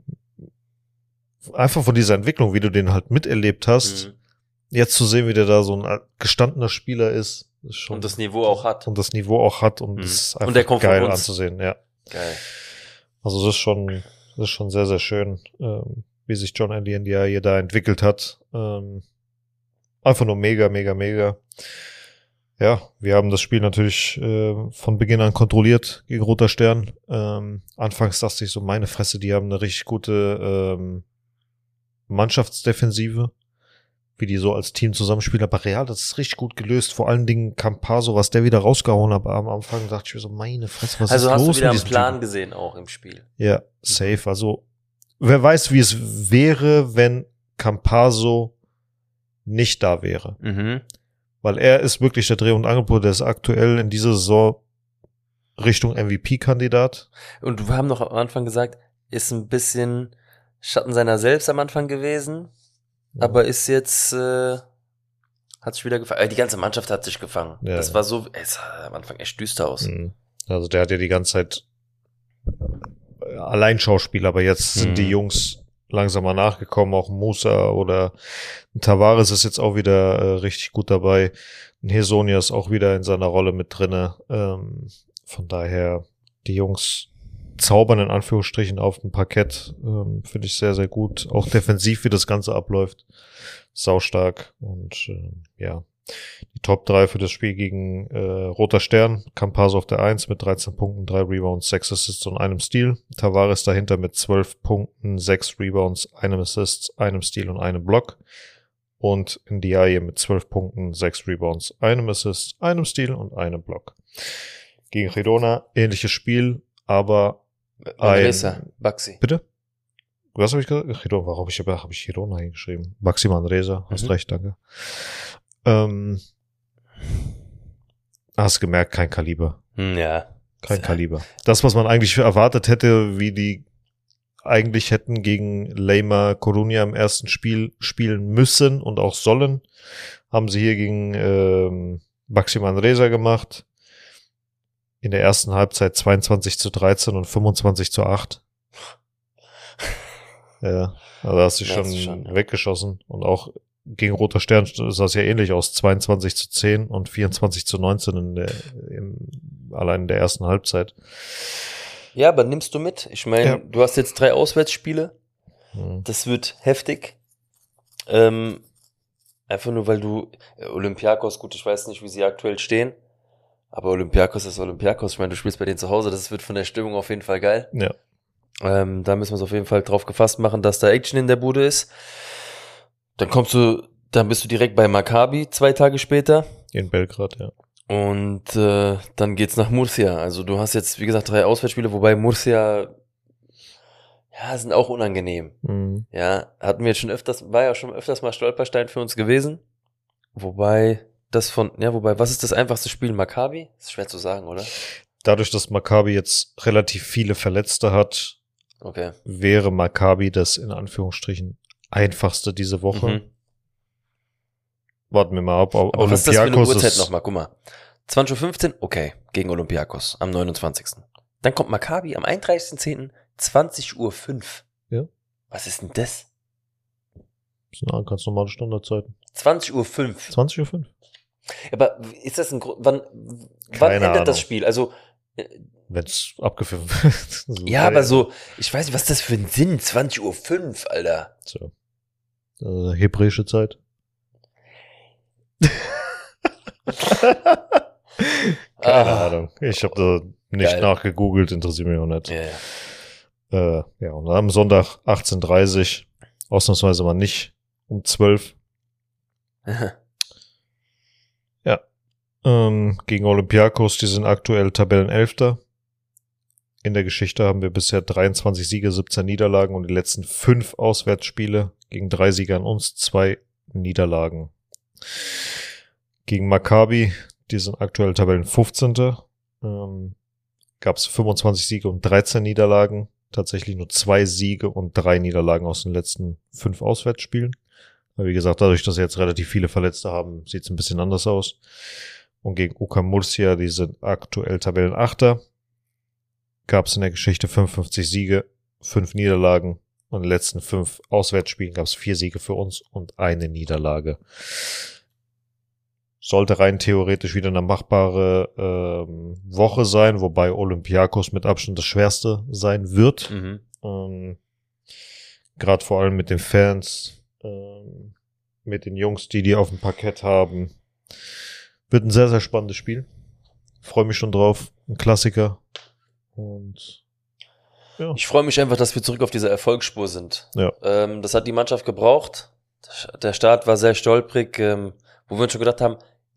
einfach von dieser Entwicklung, wie du den halt miterlebt hast. Mhm. Jetzt zu sehen, wie der da so ein gestandener Spieler ist, ist schon. Und das Niveau auch hat. Und das Niveau auch hat. Und Mhm. das ist Und einfach der kommt von geil uns. anzusehen, ja. Geil. Also das ist schon, das ist schon sehr, sehr schön, ähm, wie sich John Andy Ndiaye da entwickelt hat. Ähm, einfach nur mega, mega, mega. Ja, wir haben das Spiel natürlich äh, von Beginn an kontrolliert gegen Roter Stern. Ähm, anfangs dachte ich so, meine Fresse, die haben eine richtig gute ähm, Mannschaftsdefensive, wie die so als Team zusammenspielen. Aber Real, das ist richtig gut gelöst. Vor allen Dingen Campazzo, was der wieder rausgehauen hat am Anfang, dachte ich mir so, meine Fresse, was Also ist hast los du wieder mit einen diesem Plan Typen? gesehen auch im Spiel. Ja, safe. Also, wer weiß, wie es wäre, wenn Campazzo nicht da wäre. Mhm. Weil er ist wirklich der Dreh- und Angelpunkt, der ist aktuell in dieser Saison Richtung M V P-Kandidat. Und wir haben noch am Anfang gesagt, ist ein bisschen Schatten seiner selbst am Anfang gewesen, aber ist jetzt, äh, hat sich wieder gefangen. Äh, die ganze Mannschaft hat sich gefangen. Ja, das ja. war so, es sah am Anfang echt düster aus. Mhm. Also der hat ja die ganze Zeit äh, Alleinschauspiel, aber jetzt sind Mhm. die Jungs langsam mal nachgekommen, auch Musa oder Tavares ist jetzt auch wieder äh, richtig gut dabei. Ein Hesonia ist auch wieder in seiner Rolle mit drinne. Ähm, von daher, die Jungs zaubern in Anführungsstrichen auf dem Parkett. Ähm, finde ich sehr, sehr gut. Auch defensiv, wie das Ganze abläuft. Saustark. Und äh, ja, die Top drei für das Spiel gegen äh, Roter Stern. Campazzo auf der eins mit dreizehn Punkten, drei Rebounds, sechs Assists und einem Steal. Tavares dahinter mit zwölf Punkten, sechs Rebounds, einem Assist, einem Steal und einem Block. Und Ndiaye mit zwölf Punkten, sechs Rebounds, einem Assist, einem Steal und einem Block. Gegen Girona ähnliches Spiel, aber Manresa, ein... Baxi. Bitte? Was habe ich gesagt? Girona, warum habe ich, hab ich Girona hingeschrieben? Baxi Manresa, hast Mhm. recht, danke. Ähm, hast gemerkt, kein Kaliber. Hm, ja. Kein Ja. Kaliber. Das, was man eigentlich erwartet hätte, wie die eigentlich hätten gegen Leyma Coruña im ersten Spiel spielen müssen und auch sollen. Haben sie hier gegen ähm, Baxi Manresa gemacht. In der ersten Halbzeit zweiundzwanzig zu dreizehn und fünfundzwanzig zu acht. Ja, also da hast du schon, schon ja. weggeschossen. Und auch gegen Roter Stern sah es ja ähnlich aus. zweiundzwanzig zu zehn und vierundzwanzig zu neunzehn in der, im, allein in der ersten Halbzeit. Ja, aber nimmst du mit? Ich meine, ja. du hast jetzt drei Auswärtsspiele. Hm. Das wird heftig. Ähm, einfach nur, weil du Olympiakos, gut, ich weiß nicht, wie sie aktuell stehen. Aber Olympiakos ist Olympiakos. Ich meine, du spielst bei denen zu Hause. Das wird von der Stimmung auf jeden Fall geil. Ja. Ähm, da müssen wir uns auf jeden Fall drauf gefasst machen, dass da Action in der Bude ist. Dann kommst du, dann bist du direkt bei Maccabi zwei Tage später. In Belgrad, ja. Und äh, dann geht's nach Murcia. Also du hast jetzt, wie gesagt, drei Auswärtsspiele, wobei Murcia, ja, sind auch unangenehm. Mhm. Ja, hatten wir jetzt schon öfters, war ja schon öfters mal Stolperstein für uns gewesen. Wobei das von, ja, wobei, was ist das einfachste Spiel? Maccabi? Ist schwer zu sagen, oder? Dadurch, dass Maccabi jetzt relativ viele Verletzte hat, okay. wäre Maccabi das in Anführungsstrichen einfachste diese Woche. Mhm. Warten wir mal ab. Aber was ist das für eine Uhrzeit nochmal? Guck mal. zwanzig Uhr fünfzehn, okay, gegen Olympiakos am neunundzwanzigsten Dann kommt Maccabi am einunddreißigsten zehnten zwanzig Uhr fünf. Ja. Was ist denn das? Das sind eine ganz normale Standardzeiten. zwanzig Uhr fünf. zwanzig Uhr fünf. Aber ist das ein Grund, wann, wann Keine endet Ahnung. das Spiel? Also, wenn es abgepfiffen wird. So ja, aber so, ich weiß nicht, was ist das für ein Sinn? zwanzig Uhr fünf, Alter. So. Äh, hebräische Zeit. Keine Ah. Ahnung. Ich habe da nicht Geil. nachgegoogelt, interessiert mich auch nicht. Ja, ja. Äh, ja, und am Sonntag achtzehn Uhr dreißig, ausnahmsweise mal nicht um zwölf. Ja. Ähm, gegen Olympiakos, die sind aktuell Tabellenelfter. In der Geschichte haben wir bisher dreiundzwanzig Siege, siebzehn Niederlagen und die letzten fünf Auswärtsspiele gegen drei Siege an uns, zwei Niederlagen. Gegen Maccabi, die sind aktuell Tabellenfünfzehnter Ähm, gab es fünfundzwanzig Siege und dreizehn Niederlagen. Tatsächlich nur zwei Siege und drei Niederlagen aus den letzten fünf Auswärtsspielen. Aber wie gesagt, dadurch, dass sie jetzt relativ viele Verletzte haben, sieht es ein bisschen anders aus. Und gegen U K A Murcia, die sind aktuell Tabellenachter, gab es in der Geschichte fünfundfünfzig Siege, fünf Niederlagen. Und in den letzten fünf Auswärtsspielen gab es vier Siege für uns und eine Niederlage. Sollte rein theoretisch wieder eine machbare ähm, Woche sein, wobei Olympiakos mit Abstand das schwerste sein wird. Mhm. Ähm, Gerade vor allem mit den Fans, ähm, mit den Jungs, die die auf dem Parkett haben. Wird ein sehr, sehr spannendes Spiel. Freue mich schon drauf. Ein Klassiker. Und ja. Ich freue mich einfach, dass wir zurück auf dieser Erfolgsspur sind. Ja. Ähm, das hat die Mannschaft gebraucht. Der Start war sehr stolprig, ähm, wo wir uns schon gedacht haben,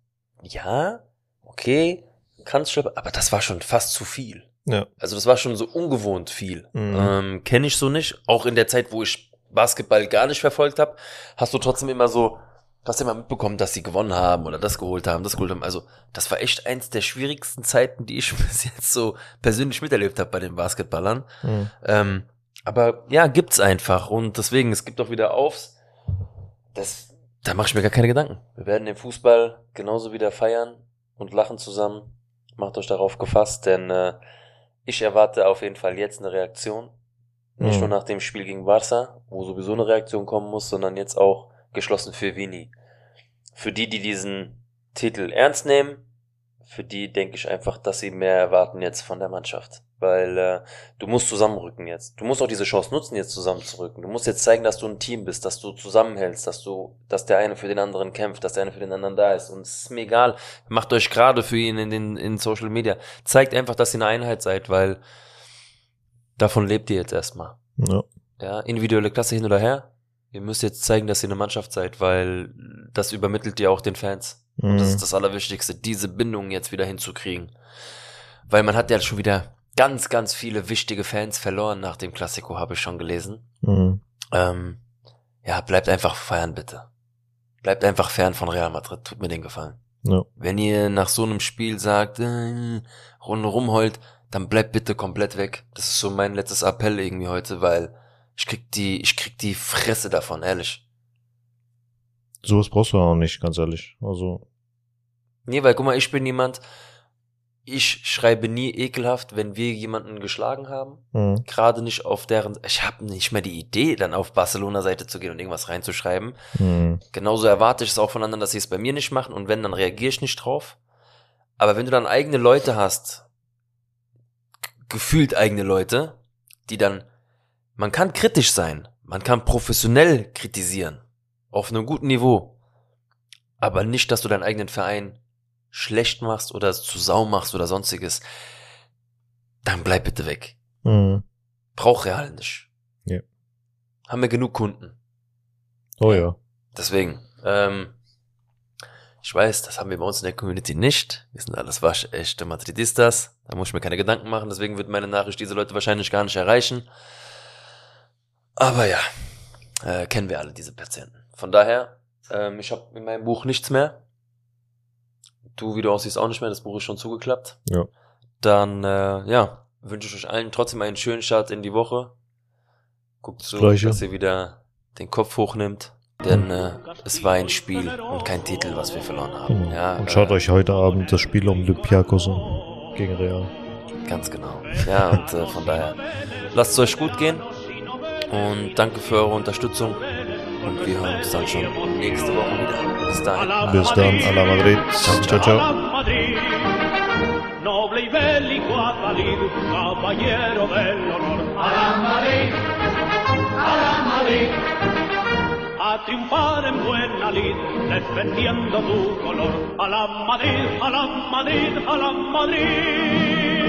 ja, okay, kann's schon, aber das war schon fast zu viel. Ja. Also das war schon so ungewohnt viel. Mhm. Ähm, kenne ich so nicht. Auch in der Zeit, wo ich Basketball gar nicht verfolgt habe, hast du trotzdem immer so, hast immer mitbekommen, dass sie gewonnen haben oder das geholt haben, das geholt haben. Also das war echt eins der schwierigsten Zeiten, die ich bis jetzt so persönlich miterlebt habe bei den Basketballern. Mhm. Ähm, aber ja, gibt's einfach. Und deswegen, es gibt auch wieder Aufs. Das, da mache ich mir gar keine Gedanken. Wir werden den Fußball genauso wieder feiern und lachen zusammen. Macht euch darauf gefasst, denn äh, ich erwarte auf jeden Fall jetzt eine Reaktion. Nicht Mhm. nur nach dem Spiel gegen Barca, wo sowieso eine Reaktion kommen muss, sondern jetzt auch geschlossen für Vini. Für die, die diesen Titel ernst nehmen, für die denke ich einfach, dass sie mehr erwarten jetzt von der Mannschaft. Weil äh, du musst zusammenrücken jetzt. Du musst auch diese Chance nutzen, jetzt zusammenzurücken. Du musst jetzt zeigen, dass du ein Team bist, dass du zusammenhältst, dass du, dass der eine für den anderen kämpft, dass der eine für den anderen da ist. Und es ist mir egal, macht euch gerade für ihn in den in Social Media. Zeigt einfach, dass ihr eine Einheit seid, weil davon lebt ihr jetzt erstmal. Ja. Ja, individuelle Klasse hin oder her. Ihr müsst jetzt zeigen, dass ihr eine Mannschaft seid, weil das übermittelt ihr auch den Fans. Und das Mhm. ist das Allerwichtigste, diese Bindung jetzt wieder hinzukriegen. Weil man hat ja schon wieder ganz, ganz viele wichtige Fans verloren nach dem Klassiko, habe ich schon gelesen. Mhm. Ähm, ja, bleibt einfach feiern, bitte. Bleibt einfach fern von Real Madrid, tut mir den Gefallen. Ja. Wenn ihr nach so einem Spiel sagt, äh, Runde rumheult, dann bleib bitte komplett weg. Das ist so mein letztes Appell irgendwie heute, weil ich krieg die, ich krieg die Fresse davon, ehrlich. Sowas brauchst du auch nicht, ganz ehrlich. Also. Nee, weil guck mal, ich bin jemand, ich schreibe nie ekelhaft, wenn wir jemanden geschlagen haben. Mhm. Gerade nicht auf deren, ich habe nicht mehr die Idee, dann auf Barcelona-Seite zu gehen und irgendwas reinzuschreiben. Mhm. Genauso erwarte ich es auch von anderen, dass sie es bei mir nicht machen und wenn, dann reagiere ich nicht drauf. Aber wenn du dann eigene Leute hast, gefühlt eigene Leute, die dann, man kann kritisch sein, man kann professionell kritisieren, auf einem guten Niveau, aber nicht, dass du deinen eigenen Verein schlecht machst oder zu Sau machst oder sonstiges, dann bleib bitte weg. Mhm. Brauch Real nicht. Ja. Haben wir genug Kunden. Oh ja. Deswegen, ähm, ich weiß, das haben wir bei uns in der Community nicht. Wir sind alles waschechte Madridistas. Da muss ich mir keine Gedanken machen. Deswegen wird meine Nachricht diese Leute wahrscheinlich gar nicht erreichen. Aber ja, äh, kennen wir alle diese Patienten. Von daher, ähm, ich habe in meinem Buch nichts mehr. Du, wie du aussiehst, auch nicht mehr. Das Buch ist schon zugeklappt. Ja. Dann, äh, ja, wünsche ich euch allen trotzdem einen schönen Start in die Woche. Guckt so, Gleiche. dass ihr wieder den Kopf hochnimmt. Denn äh, es war ein Spiel und kein Titel, was wir verloren haben. Genau. Ja, und schaut äh, euch heute Abend das Spiel um Olympiakos an. Gegen Real. Ganz genau. Ja, und äh, von daher, lasst es euch gut gehen. Und danke für eure Unterstützung. Und wir hören uns dann schon nächste Woche wieder. Bis dahin. Bis dann, a la Madrid. Ciao, ciao. ciao. Noble y bélico Adalid, caballero del honor. A la Madrid, a la Madrid, a triunfar en buena lid, defendiendo tu color. A la Madrid, a la Madrid, a la Madrid.